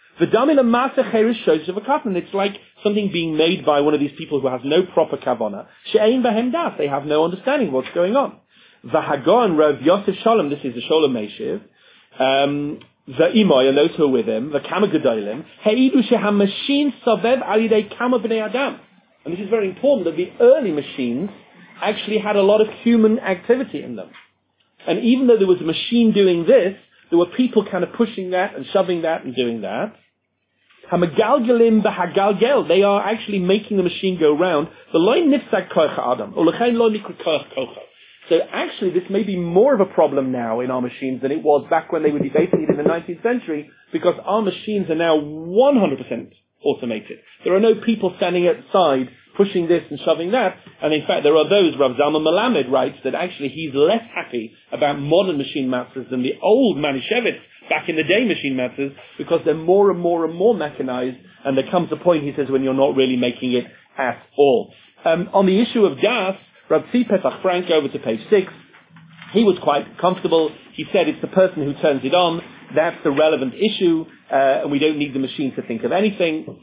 It's like something being made by one of these people who has no proper kavanah. They have no understanding of what's going on. Vahagon Rav Yosef Shalom, this is the Sholem Meshiv, um, the Imoy, and those who are with him, the Kama Gedolim, Heidu shehamashin savev alidei kama bnei adam. And this is very important, that the early machines actually had a lot of human activity in them. And even though there was a machine doing this, there were people kind of pushing that and shoving that and doing that. Hamagalgalim b'hagalgel, they are actually making the machine go round. The loy nifsak koich adam, ulechein lo nikra koich kocha. So actually, this may be more of a problem now in our machines than it was back when they were debating it in the nineteenth century, because our machines are now one hundred percent automated. There are no people standing outside pushing this and shoving that, and in fact there are those, Rav Zalman Melamed writes that actually he's less happy about modern machine matzahs than the old Manischewitz back in the day machine matzahs, because they're more and more and more mechanized, and there comes a point, he says, when you're not really making it at all. Um, on the issue of Das, Rav Tzvi Pesach Frank, over to page six, he was quite comfortable. He said it's the person who turns it on, that's the relevant issue, uh, and we don't need the machine to think of anything.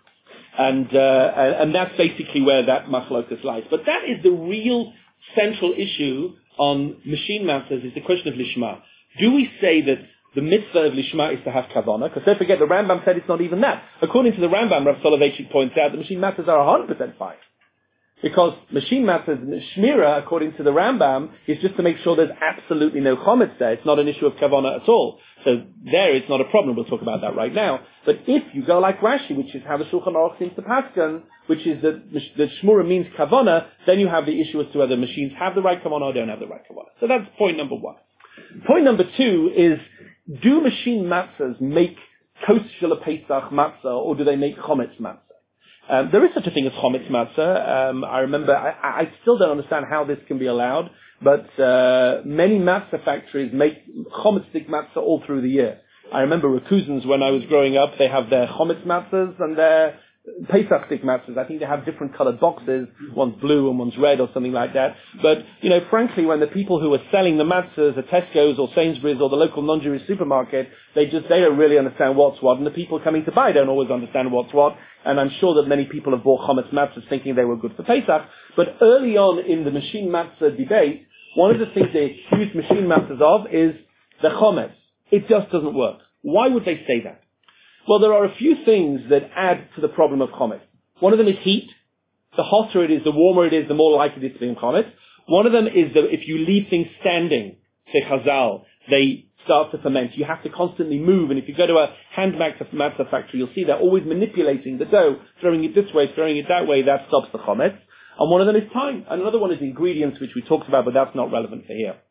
And, uh, and that's basically where that machlokas lies. But that is the real central issue on machine matzahs, is the question of lishma. Do we say that the mitzvah of lishma is to have kavanah? Because don't forget, the Rambam said it's not even that. According to the Rambam, Rav Soloveitchik points out, the machine matzahs are one hundred percent fine. Because machine matzahs, shmira, according to the Rambam, is just to make sure there's absolutely no chometz there. It's not an issue of kavanah at all. So there it's not a problem. We'll talk about that right now. But if you go like Rashi, which is how the Shulchan Aruch seems to paskan, which is that the shmura means kavanah, then you have the issue as to whether machines have the right kavanah or don't have the right kavanah. So that's point number one. Point number two is, do machine matzahs make kos shel Pesach matzah, or do they make chometz matzah? Um, there is such a thing as chometz matzah. Um, I remember, I, I still don't understand how this can be allowed, but uh, many matzah factories make chometz stick matzah all through the year. I remember Rakuzans, when I was growing up, they have their chometz matzahs and their Pesach stick matzahs. I think they have different colored boxes. One's blue and one's red or something like that. But, you know, frankly, when the people who are selling the matzahs at Tesco's or Sainsbury's or the local non-Jewish supermarket, they just, they don't really understand what's what, and the people coming to buy don't always understand what's what. And I'm sure that many people have bought chometz matzahs thinking they were good for Pesach. But early on in the machine matzah debate, one of the things they accused machine matzahs of is the chometz. It just doesn't work. Why would they say that? Well, there are a few things that add to the problem of chometz. One of them is heat. The hotter it is, the warmer it is, the more likely it is to be in chometz. One of them is that if you leave things standing, say chazal, they start to ferment. You have to constantly move, and if you go to a hand matzah factory, you'll see they're always manipulating the dough, throwing it this way, throwing it that way. That stops the chometz. And one of them is time. And another one is ingredients, which we talked about, but that's not relevant for here.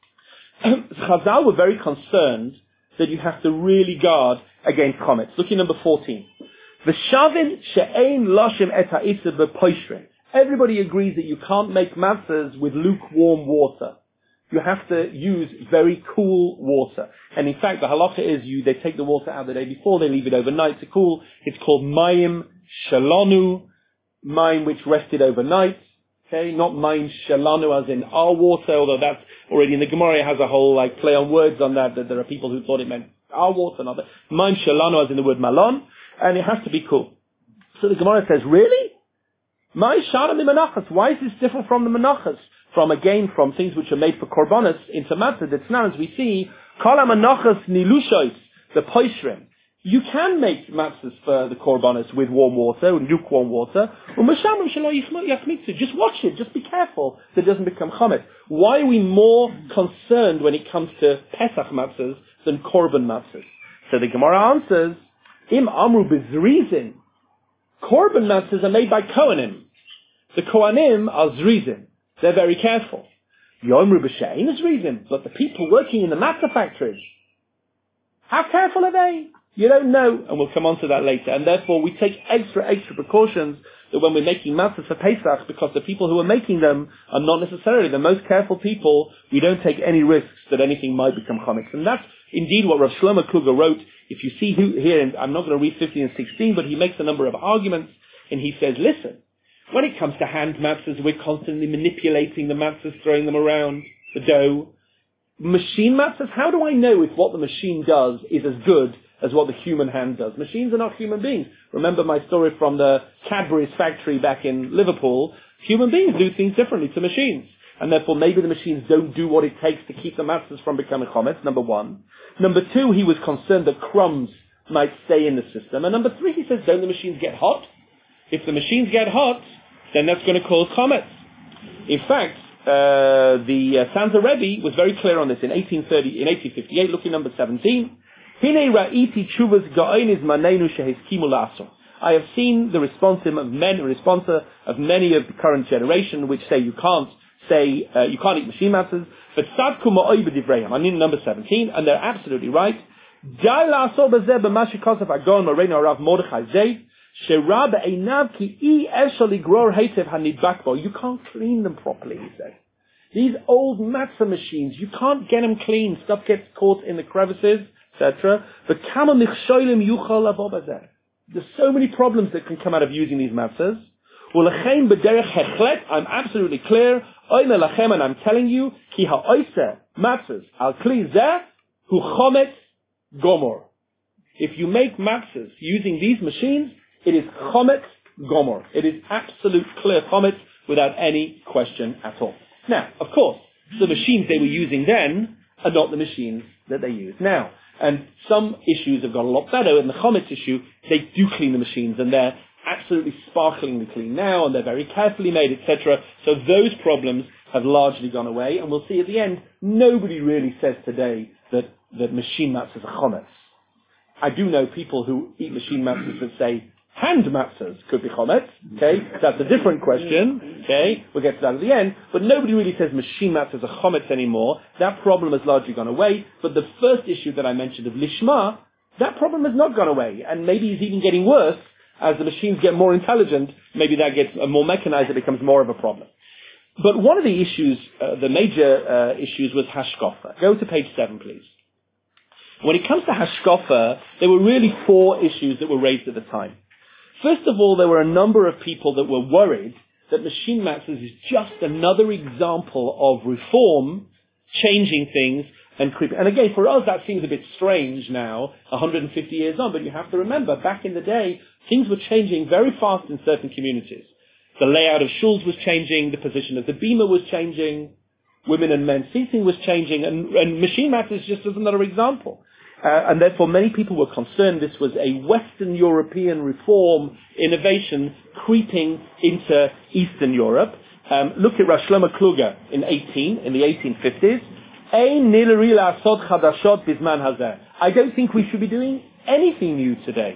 Chazal were very concerned that you have to really guard against chometz. Look at number fourteen. V'shavin she'ein loshem et ha'isa b'poishrin. Everybody agrees that you can't make matzahs with lukewarm water. You have to use very cool water. And in fact, the halacha is you, they take the water out the day before, they leave it overnight to cool. It's called mayim shalonu, mayim which rested overnight. Okay, not mayim shalanu as in our water, although that's already in the Gemara, it has a whole like play on words on that, that there are people who thought it meant our water, not that. Mayim shalanu as in the word malon, and it has to be cool. So the Gemara says, really? Why is this different from the menachas? From, again, from things which are made for korbanos into matzah. That's now, as we see, kol ha-menachas nilushois, the poishrim. You can make matzahs for the korbanos with warm water, with lukewarm water. Just watch it. Just be careful that it doesn't become chometz. Why are we more concerned when it comes to Pesach matzahs than korban matzahs? So the Gemara answers, Im amru bezrizin. Korban matzahs are made by Kohanim. The Kohanim are zrizin. They're very careful. Yomru b'shein is zrizin. But the people working in the matzah factories, how careful are they? You don't know, and we'll come on to that later. And therefore, we take extra, extra precautions that when we're making matzahs for Pesach, because the people who are making them are not necessarily the most careful people, we don't take any risks that anything might become chometz. And that's indeed what Rav Shlomo Kluger wrote. If you see who, here, and I'm not going to read fifteen and sixteen, but he makes a number of arguments, and he says, listen, when it comes to hand matzahs, we're constantly manipulating the matzahs, throwing them around, the dough. Machine matzahs, how do I know if what the machine does is as good as what the human hand does? Machines are not human beings. Remember my story from the Cadbury's factory back in Liverpool. Human beings do things differently to machines. And therefore maybe the machines don't do what it takes to keep the matzahs from becoming chometz, number one. Number two, he was concerned that crumbs might stay in the system. And number three, he says, don't the machines get hot? If the machines get hot, then that's going to cause chometz. In fact, uh, the uh, Sanzer Rebbe was very clear on this in eighteen thirty, in eighteen fifty-eight, looking number seventeen. I have seen the response of men, response of many of the current generation, which say you can't say uh, you can't eat machine matzahs. But sadku ma'oy b'divrayim. I'm in number seventeen, and they're absolutely right. Sherab einav ki I eshel ligror heitev hanidbak bo. You can't clean them properly, he said. These old matzah machines, you can't get them clean. Stuff gets caught in the crevices, et cetera. But kama michsholim yuchal avo bazeh. There's so many problems that can come out of using these matzahs. Ulechein b'derech hechlet. I'm absolutely clear. Oime lachem, and I'm telling you, ki ha'oiseh matzahs al kli zeh hu chometz gomor. If you make matzahs using these machines, it is chometz gomor. It is absolute clear chometz without any question at all. Now, of course, the machines they were using then are not the machines that they use now. And some issues have got a lot better. In the chometz issue, they do clean the machines, and they're absolutely sparklingly clean now, and they're very carefully made, et cetera. So those problems have largely gone away, and we'll see at the end, nobody really says today that, that machine matzahs are chometz. I do know people who eat machine matzahs that say hand matzahs could be chometz, okay? That's a different question, okay? We'll get to that at the end. But nobody really says machine matzahs are chometz anymore. That problem has largely gone away. But the first issue that I mentioned of lishma, that problem has not gone away. And maybe it's even getting worse as the machines get more intelligent. Maybe that gets more mechanized, it becomes more of a problem. But one of the issues, uh, the major uh, issues was hashkafa. Go to page seven, please. When it comes to hashkafa, there were really four issues that were raised at the time. First of all, there were a number of people that were worried that machine matzahs is just another example of reform, changing things, and creeping. And again, for us, that seems a bit strange now, one hundred fifty years on, but you have to remember, back in the day, things were changing very fast in certain communities. The layout of shuls was changing, the position of the bima was changing, women and men seating was changing, and, and machine matzahs just as another example. Uh, and therefore many people were concerned this was a Western European reform, innovation, creeping into Eastern Europe. Um, look at Rav Shlomo Kluger in eighteen, in the eighteen fifties. I don't think we should be doing anything new today.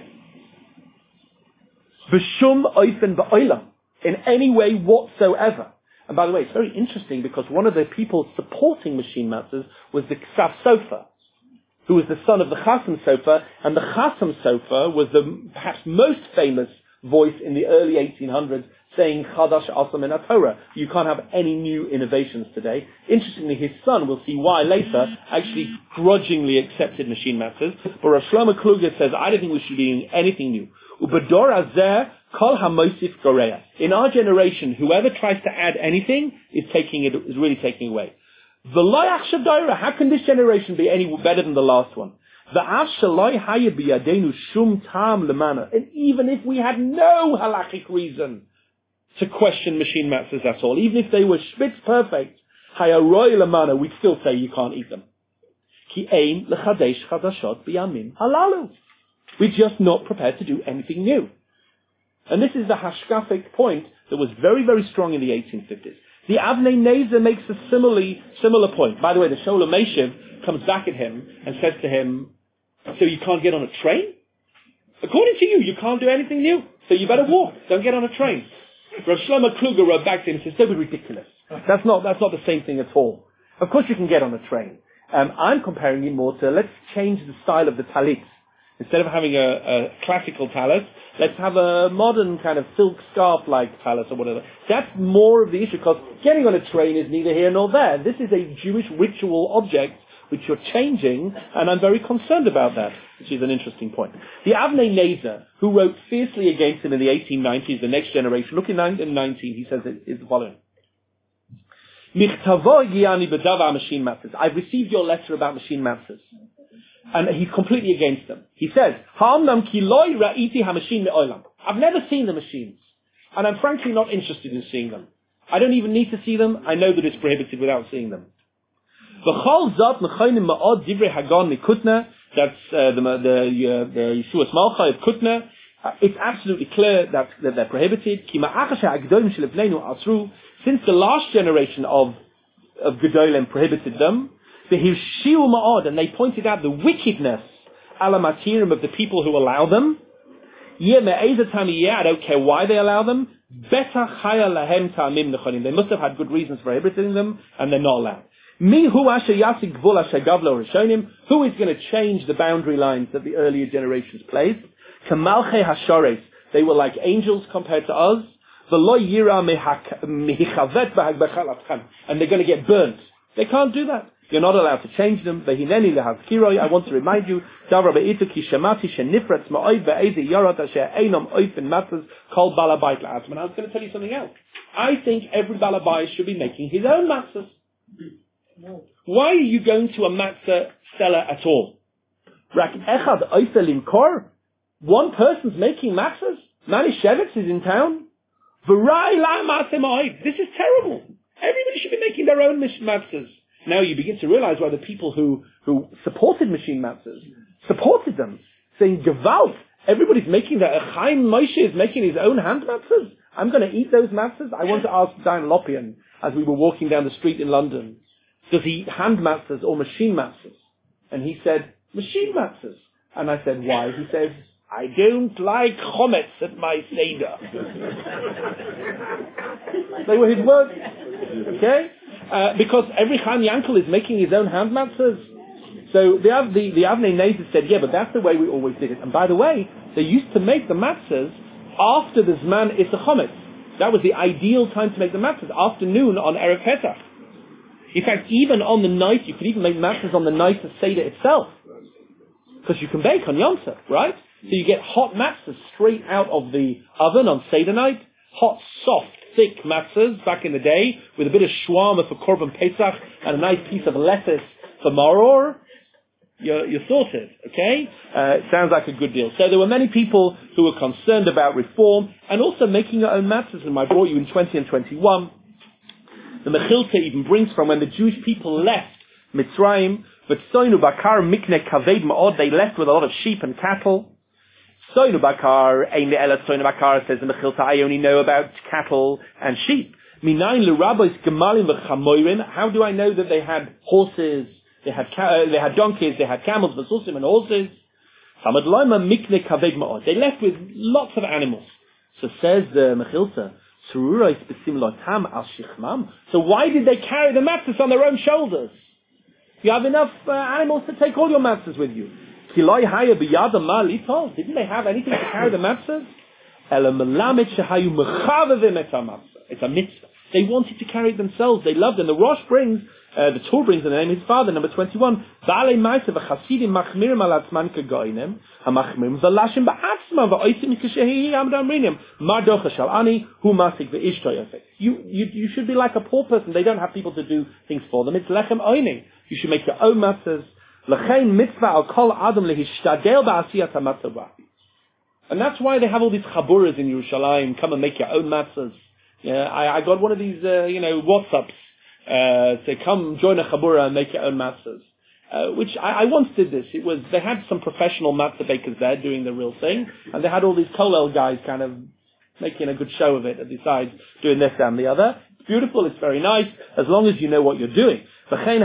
In any way whatsoever. And by the way, it's very interesting because one of the people supporting machine matzahs was the Ksaf Sofer, who was the son of the Chasam Sofer, and the Chasam Sofer was the perhaps most famous voice in the early eighteen hundreds saying Chadash Asam in Torah. You can't have any new innovations today. Interestingly, his son, we'll see why later, actually grudgingly accepted machine matzahs. But Rav Shlomo Kluger says, I don't think we should be doing anything new. Ubador Azer Kol HaMosif Goreya. In our generation, whoever tries to add anything is taking it, is really taking away. How can this generation be any better than the last one? And even if we had no halachic reason to question machine matzahs at all, even if they were spitz perfect, we'd still say you can't eat them. We're just not prepared to do anything new. And this is the hashkafic point that was very, very strong in the eighteen fifties. The Avnei Nezer makes a similarly, similar point. By the way, the Sholem Meshiv comes back at him and says to him, so you can't get on a train? According to you, you can't do anything new. So you better walk. Don't get on a train. Rav Shlomo Kluger wrote back to him and says, don't be ridiculous. That's not, that's not the same thing at all. Of course you can get on a train. Um, I'm comparing it more to, let's change the style of the talit. Instead of having a, a classical talis, let's have a modern kind of silk scarf-like talis or whatever. That's more of the issue, because getting on a train is neither here nor there. This is a Jewish ritual object which you're changing, and I'm very concerned about that, which is an interesting point. The Avnei Nezer, who wrote fiercely against him in the eighteen nineties, the next generation, look in nineteen, he says it is the following. I've received your letter about machine matzahs. And he's completely against them. He says, I've never seen the machines. And I'm frankly not interested in seeing them. I don't even need to see them. I know that it's prohibited without seeing them. That's uh, the, the, the Yeshuas Malchai of Kutner. Uh, it's absolutely clear that, that they're prohibited. Since the last generation of, of Gedolim prohibited them, the Hirshiu Ma'od, and they pointed out the wickedness alamatirim of the people who allow them. I don't care why they allow them. They must have had good reasons for prohibiting them, and they're not allowed. Who is going to change the boundary lines that the earlier generations placed? They were like angels compared to us. And they're going to get burnt. They can't do that. You're not allowed to change them. I want to remind you, I was going to tell you something else. I think every balabais should be making his own matzahs. Why are you going to a matzah seller at all? One person's making matzahs? Mani Shevitz is in town? This is terrible. Everybody should be making their own matzahs. Now you begin to realize why the people who, who supported machine matzahs supported them, saying, Gewalt, everybody's making their, Chaim Moshe is making his own hand matzahs. I'm going to eat those matzahs. I want to ask Dan Lopian, as we were walking down the street in London, does he eat hand matzahs or machine matzahs? And he said, machine matzahs. And I said, why? He said, I don't like chometz at my Seder. They were his words. Okay? Uh, because every Chaim Yankel is making his own hand matzahs. So the, the, the Avnei Nezer said, yeah, but that's the way we always did it. And by the way, they used to make the matzahs after the Zman Issa Chometz. That was the ideal time to make the matzahs, afternoon on Erev Pesach. In fact, even on the night, you could even make matzahs on the night of Seder itself. Because you can bake on Yom Tov, right? So you get hot matzahs straight out of the oven on Seder night. Hot, soft, thick matzahs back in the day with a bit of shwama for Korban Pesach and a nice piece of lettuce for Maror. You're, you're sorted, okay? Uh, it sounds like a good deal. So there were many people who were concerned about reform and also making their own matzahs. And I brought you in twenty and twenty-one. The Mechilta even brings from when the Jewish people left Mitzrayim, but Soinu Bakar Mikne Kaved Ma'od, they left with a lot of sheep and cattle. Soinu Bakar, Ein Le'ela Soinu Bakar, says the Mechilta, I only know about cattle and sheep. Minayin L'Rabbis Gemalim V'Chamoirin, how do I know that they had horses, they had uh, they had donkeys, they had camels, V'Susim and horses? Samad Loima Mikne Kaved Ma'od, they left with lots of animals. So says the Mechilta, so why did they carry the matzahs on their own shoulders? You have enough uh, animals to take all your matzahs with you. Didn't they have anything to carry the matzahs? It's a mitzvah. They wanted to carry it themselves. They loved it. And the Rosh brings, uh, the Torah brings the name of his father, number twenty-one. You, you, you should be like a poor person. They don't have people to do things for them. It's lechem oining. You should make your own matzahs. And that's why they have all these chaburas in Yerushalayim. Come and make your own matzahs. Yeah, I, I got one of these, uh, you know, WhatsApps. Uh, say, come join a chabura and make your own matzahs. Uh, which I, I once did this. It was, they had some professional matzah bakers there doing the real thing. And they had all these kollel guys kind of making a good show of it at the sides, doing this and the other. It's beautiful, it's very nice, as long as you know what you're doing. And this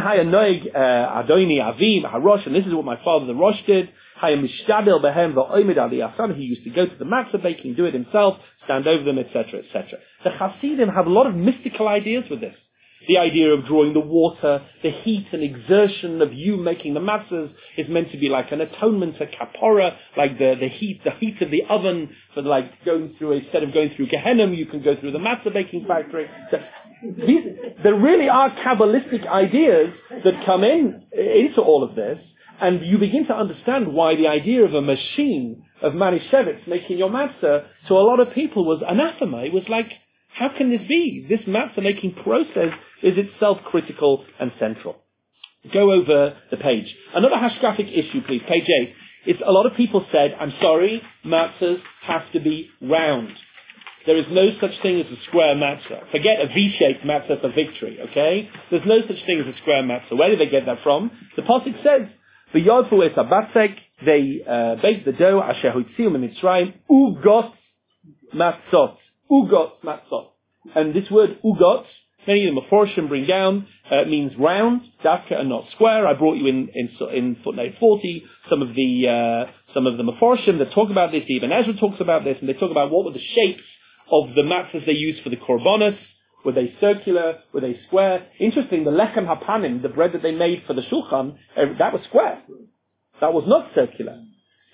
is what my father the Rosh did. He used to go to the matzah baking, do it himself, stand over them, et cetera, et cetera. The Hasidim have a lot of mystical ideas with this. The idea of drawing the water, the heat and exertion of you making the matzahs is meant to be like an atonement, a kapora, like the, the heat, the heat of the oven, for like going through, instead of going through Gehenna, you can go through the matzah baking factory. So, these, there really are Kabbalistic ideas that come in, into all of this, and you begin to understand why the idea of a machine of Manischewitz making your matzah to a lot of people was anathema. It was like, how can this be? This matzah making process is itself critical and central. Go over the page. Another hashkafic issue, please, page eight. It's a lot of people said, I'm sorry, matzahs have to be round. There is no such thing as a square matzah. Forget a V-shaped matzah for victory, okay? There's no such thing as a square matzah. Where did they get that from? The pasuk says, "V'yodfu es habatzek," they uh, baked the dough, asher hoitziu mitzrayim, ugot matzot. Ugot matzot. And this word ugot, many of the Meforshim bring down, uh, means round, dafka, and not square. I brought you in, in, in footnote forty some of the uh, some of the Meforshim that talk about this. Even Ezra talks about this, and they talk about what were the shapes of the matzahs they used for the korbanos. Were they circular? Were they square? Interesting, the lechem hapanim, the bread that they made for the shulchan, uh, that was square. That was not circular.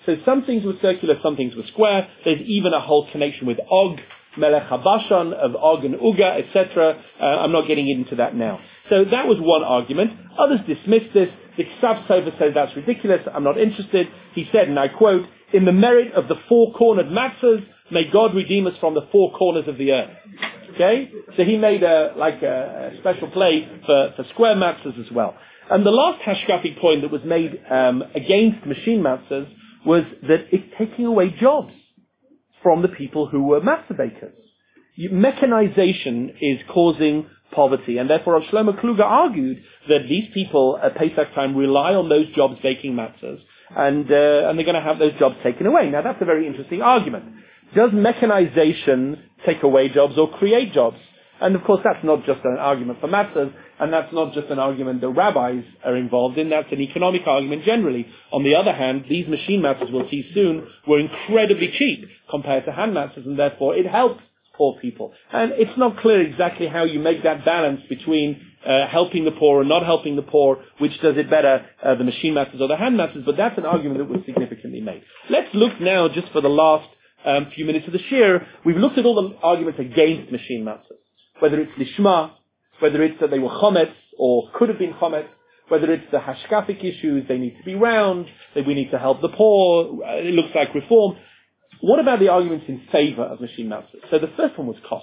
So some things were circular, some things were square. There's even a whole connection with Og, Melech HaBashan, of Og and Uga, et cetera. Uh, I'm not getting into that now. So that was one argument. Others dismissed this. The Ksav Sofer said that's ridiculous. I'm not interested. He said, and I quote, "In the merit of the four-cornered matzahs, may God redeem us from the four corners of the earth." Okay? So he made a, like a, a special play for, for square matzahs as well. And the last hashkafic point that was made um, against machine matzahs was that it's taking away jobs from the people who were matzah bakers. You, mechanization is causing poverty, and therefore Rav Shlomo Kluger argued that these people at Pesach time rely on those jobs baking matzahs, and uh, and they're going to have those jobs taken away. Now that's a very interesting argument. Does mechanization take away jobs or create jobs? And of course that's not just an argument for matzahs, and that's not just an argument that rabbis are involved in, that's an economic argument generally. On the other hand, these machine matzahs, we'll see soon, were incredibly cheap compared to hand matzahs, and therefore it helped poor people. And it's not clear exactly how you make that balance between uh, helping the poor and not helping the poor, which does it better, uh, the machine matzahs or the hand matzahs, but that's an argument that was significantly made. Let's look now, just for the last um, few minutes of the shir, we've looked at all the arguments against machine matzahs, whether it's lishma, whether it's that they were chometz or could have been chometz, whether it's the hashkafic issues, they need to be round, that we need to help the poor, uh, it looks like reform. What about the arguments in favor of machine matzahs? So the first one was cost.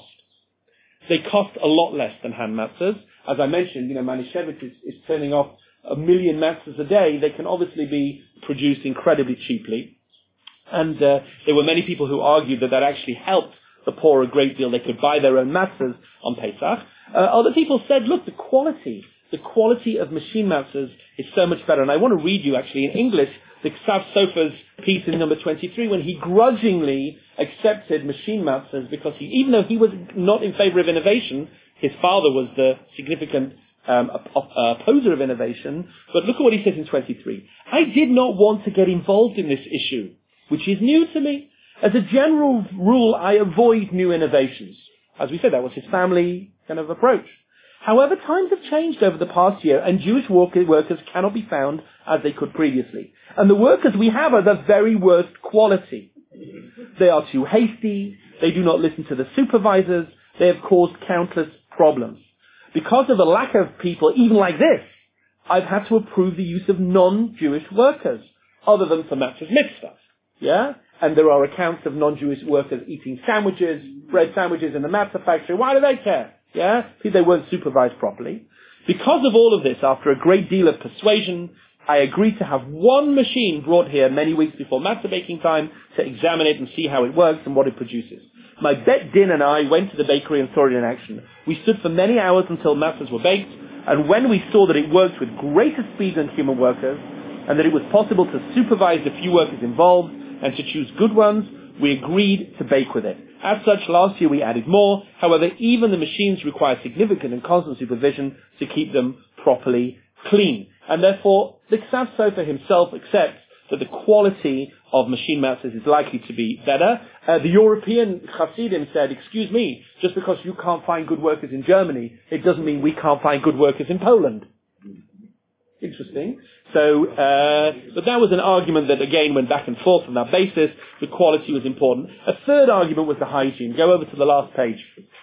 They cost a lot less than hand matzahs. As I mentioned, you know, Manischewitz is, is turning off a million matzahs a day. They can obviously be produced incredibly cheaply. And uh, there were many people who argued that that actually helped the poor a great deal. They could buy their own matzahs on Pesach. Uh, other people said, look, the quality, the quality of machine matzahs is so much better. And I want to read you actually in English the Ksav Sofer's piece in number twenty-three, when he grudgingly accepted machine matzahs because he, even though he was not in favor of innovation, his father was the significant um, op- opposer of innovation. But look at what he says in twenty-three. I did not want to get involved in this issue, which is new to me. As a general rule, I avoid new innovations. As we said, that was his family kind of approach. However, times have changed over the past year, and Jewish workers cannot be found as they could previously. And the workers we have are the very worst quality. They are too hasty, they do not listen to the supervisors, they have caused countless problems. Because of the lack of people, even like this, I've had to approve the use of non-Jewish workers, other than for matzahs mitzvah. Yeah? And there are accounts of non-Jewish workers eating sandwiches, bread sandwiches in the matzah factory. Why do they care? Yeah? Because they weren't supervised properly. Because of all of this, after a great deal of persuasion, I agreed to have one machine brought here many weeks before matzah baking time to examine it and see how it works and what it produces. My bet din and I went to the bakery and saw it in action. We stood for many hours until matzahs were baked, and when we saw that it worked with greater speed than human workers, and that it was possible to supervise the few workers involved and to choose good ones, we agreed to bake with it. As such, last year we added more. However, even the machines require significant and constant supervision to keep them properly clean. And therefore, the Ksav Sofer himself accepts that the quality of machine matzahs is likely to be better. Uh, the European Hasidim said, excuse me, just because you can't find good workers in Germany, it doesn't mean we can't find good workers in Poland. Interesting. So, uh, but that was an argument that again went back and forth on that basis. The quality was important. A third argument was the hygiene. Go over to the last page.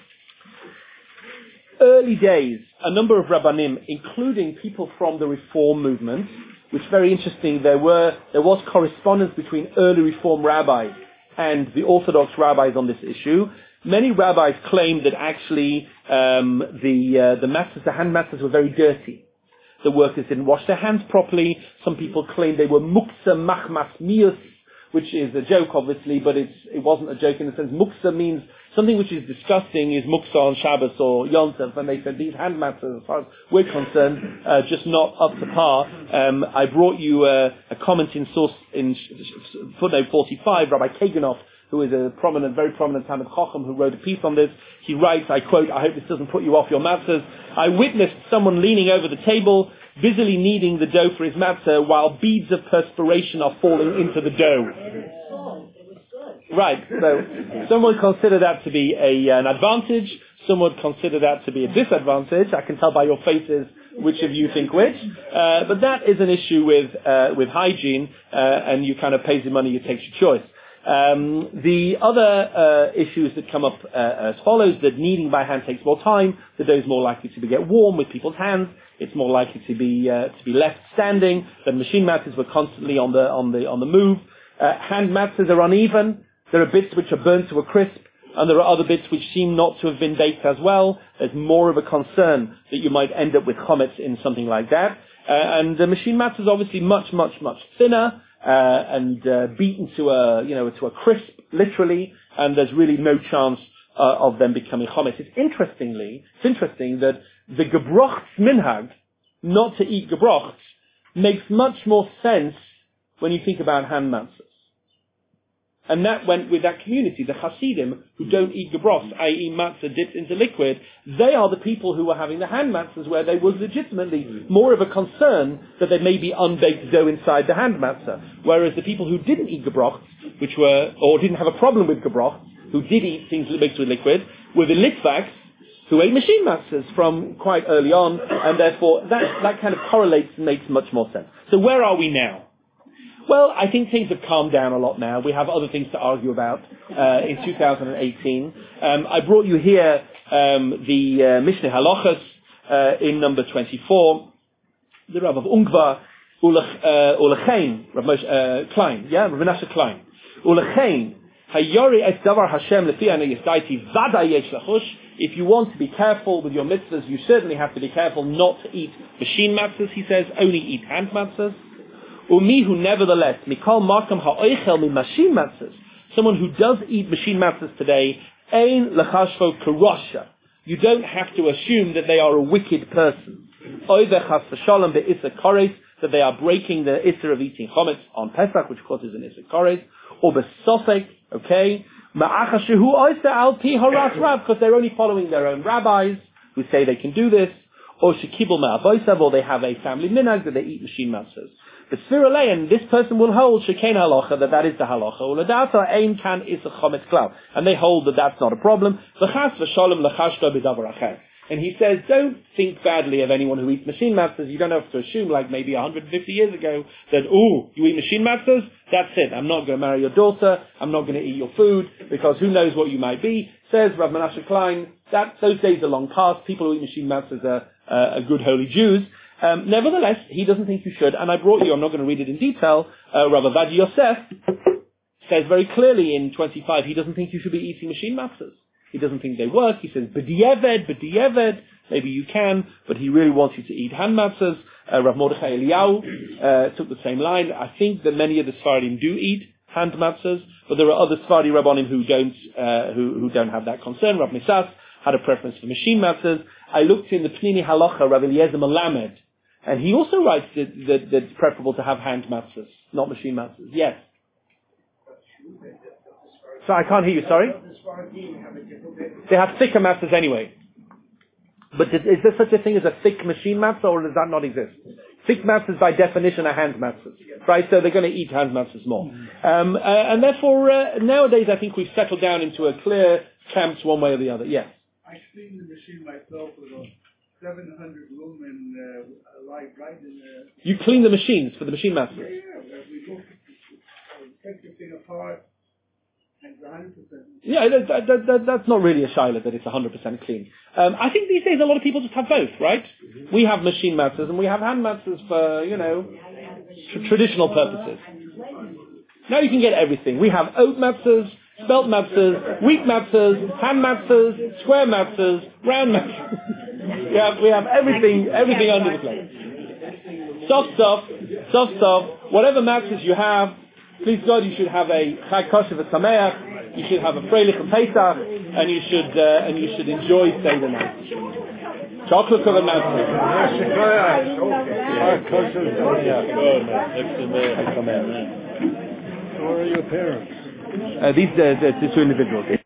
Early days, a number of Rabbanim, including people from the Reform movement, which is very interesting, there were, there was correspondence between early Reform rabbis and the Orthodox rabbis on this issue. Many rabbis claimed that actually, um, the, uh, the matzahs, the hand matzahs were very dirty. The workers didn't wash their hands properly. Some people claimed they were muksa machmas mius, which is a joke, obviously, but it's, it wasn't a joke in the sense muksa means something which is disgusting is muksa on Shabbos or Yom Tov, and they said these hand matzahs, as far as we're concerned, uh, just not up to par. Um, I brought you uh, a comment in source in footnote forty-five, Rabbi Kaganoff, who is a prominent, very prominent Talmid Chacham, who wrote a piece on this. He writes, I quote, I hope this doesn't put you off your matzahs. I witnessed someone leaning over the table, busily kneading the dough for his matzah, while beads of perspiration are falling into the dough. Right, so some would consider that to be a, an advantage, some would consider that to be a disadvantage. I can tell by your faces which of you think which. Uh, but that is an issue with uh, with hygiene, uh, and you kind of pays the money, you take your choice. Um, the other uh, issues that come up uh, as follows: that kneading by hand takes more time. The dough is more likely to be, get warm with people's hands. It's more likely to be uh, to be left standing. The machine matzahs were constantly on the on the on the move. Uh, hand matzahs are uneven. There are bits which are burnt to a crisp, and there are other bits which seem not to have been baked as well. There's more of a concern that you might end up with chametz in something like that. Uh, and the machine matzah is obviously much, much, much thinner uh, and uh, beaten to a, you know, to a crisp, literally, and there's really no chance uh, of them becoming chametz. It's interestingly, it's interesting that the gebrochts minhag, not to eat gebrochts, makes much more sense when you think about hand matzahs. And that went with that community, the Hasidim, who don't eat gebroth, that is matzah dipped into liquid. They are the people who were having the hand matzahs where there was legitimately more of a concern that there may be unbaked dough inside the hand matzah. Whereas the people who didn't eat gebroth, which were, or didn't have a problem with gebroth, who did eat things mixed with liquid, were the Litvaks, who ate machine matzahs from quite early on, and therefore that, that kind of correlates and makes much more sense. So where are we now? Well, I think things have calmed down a lot now. We have other things to argue about uh, in two thousand eighteen. Um, I brought you here um, the uh, Mishneh Halachos uh, in number twenty-four, the Rav of Ungva, Ulechein, Rav Moshe Klein, yeah, Rav Menashe Klein. Ulechein, Hayori es davar Hashem lefi ana yistaiti vada yesh lachush. If you want to be careful with your mitzvahs, you certainly have to be careful not to eat machine matzahs, he says, only eat hand matzahs. Umihu, nevertheless, mikol markam ha'oichel mi machine matzahs, someone who does eat machine matzahs today, ein lechashvo karosha. You don't have to assume that they are a wicked person. Oive chas v'shalom be'isa kores, that they are breaking the issa of eating chometz on Pesach, which of course is an issa kores, or besofek, okay, ma'acha shehu oisa al pi haras rab, because they're only following their own rabbis who say they can do this, or shekibul ma'avosav, or they have a family minhag that they eat machine matzahs. The Sfiralei, and this person will hold Shekain halacha, that that is the halacha. Uladata ein kan is a chometz klal, and they hold that that's not a problem. V'chas v'shalom lechashto b'davar acher. And he says, don't think badly of anyone who eats machine matzahs. You don't have to assume, like maybe one hundred fifty years ago, that, ooh, you eat machine matzahs? That's it. I'm not going to marry your daughter. I'm not going to eat your food, because who knows what you might be. Says Rav Menashe Klein, that, those days are long past. People who eat machine matzahs are, uh, are good holy Jews. Um, nevertheless, he doesn't think you should, and I brought you, I'm not going to read it in detail, uh, Rav Avad Yosef says very clearly in twenty-five, he doesn't think you should be eating machine matzahs. He doesn't think they work. He says, b'di'eved, b'di'eved, maybe you can, but he really wants you to eat hand matzahs. Uh, Rav Mordechai Eliyahu uh, took the same line. I think that many of the Sfaradim do eat hand matzahs, but there are other Sfaradi Rabbanim who don't, uh, who, who don't have that concern. Rav Misas had a preference for machine matzahs. I looked in the Pnini Halacha, Rav Eliezer Melamed, and he also writes that, that, that it's preferable to have hand matzahs, not machine matzahs. Yes. So I can't hear you, sorry? They have thicker matzahs anyway. But is there such a thing as a thick machine matzah, or does that not exist? Thick matzahs by definition are hand matzahs, right? So they're going to eat hand matzahs more. Um, uh, and therefore, uh, nowadays I think we've settled down into a clear camps one way or the other. Yes? I cleaned the machine myself with a seven hundred lumen uh, light right in there. You clean the machines for the machine matzahs? Yeah, yeah. We go, take the thing apart. Yeah, that, that, that, that's not really a shiloh that it's one hundred percent clean. Um, I think these days a lot of people just have both, right? We have machine matzahs and we have hand matzahs for, you know, tr- traditional purposes. Now you can get everything. We have oat matzahs, spelt matzahs, wheat matzahs, hand matzahs, square matzahs, round matzahs. we have, we have everything, everything under the plate. Soft stuff, soft stuff, whatever matzahs you have, please God, you should have a Chag Kosher v'Sameach, you should have a Freilich and Pesach, and you should uh, and you should enjoy Seder night. Chocolate covered matzah. Where are your parents? Uh, these uh, the, the two individuals.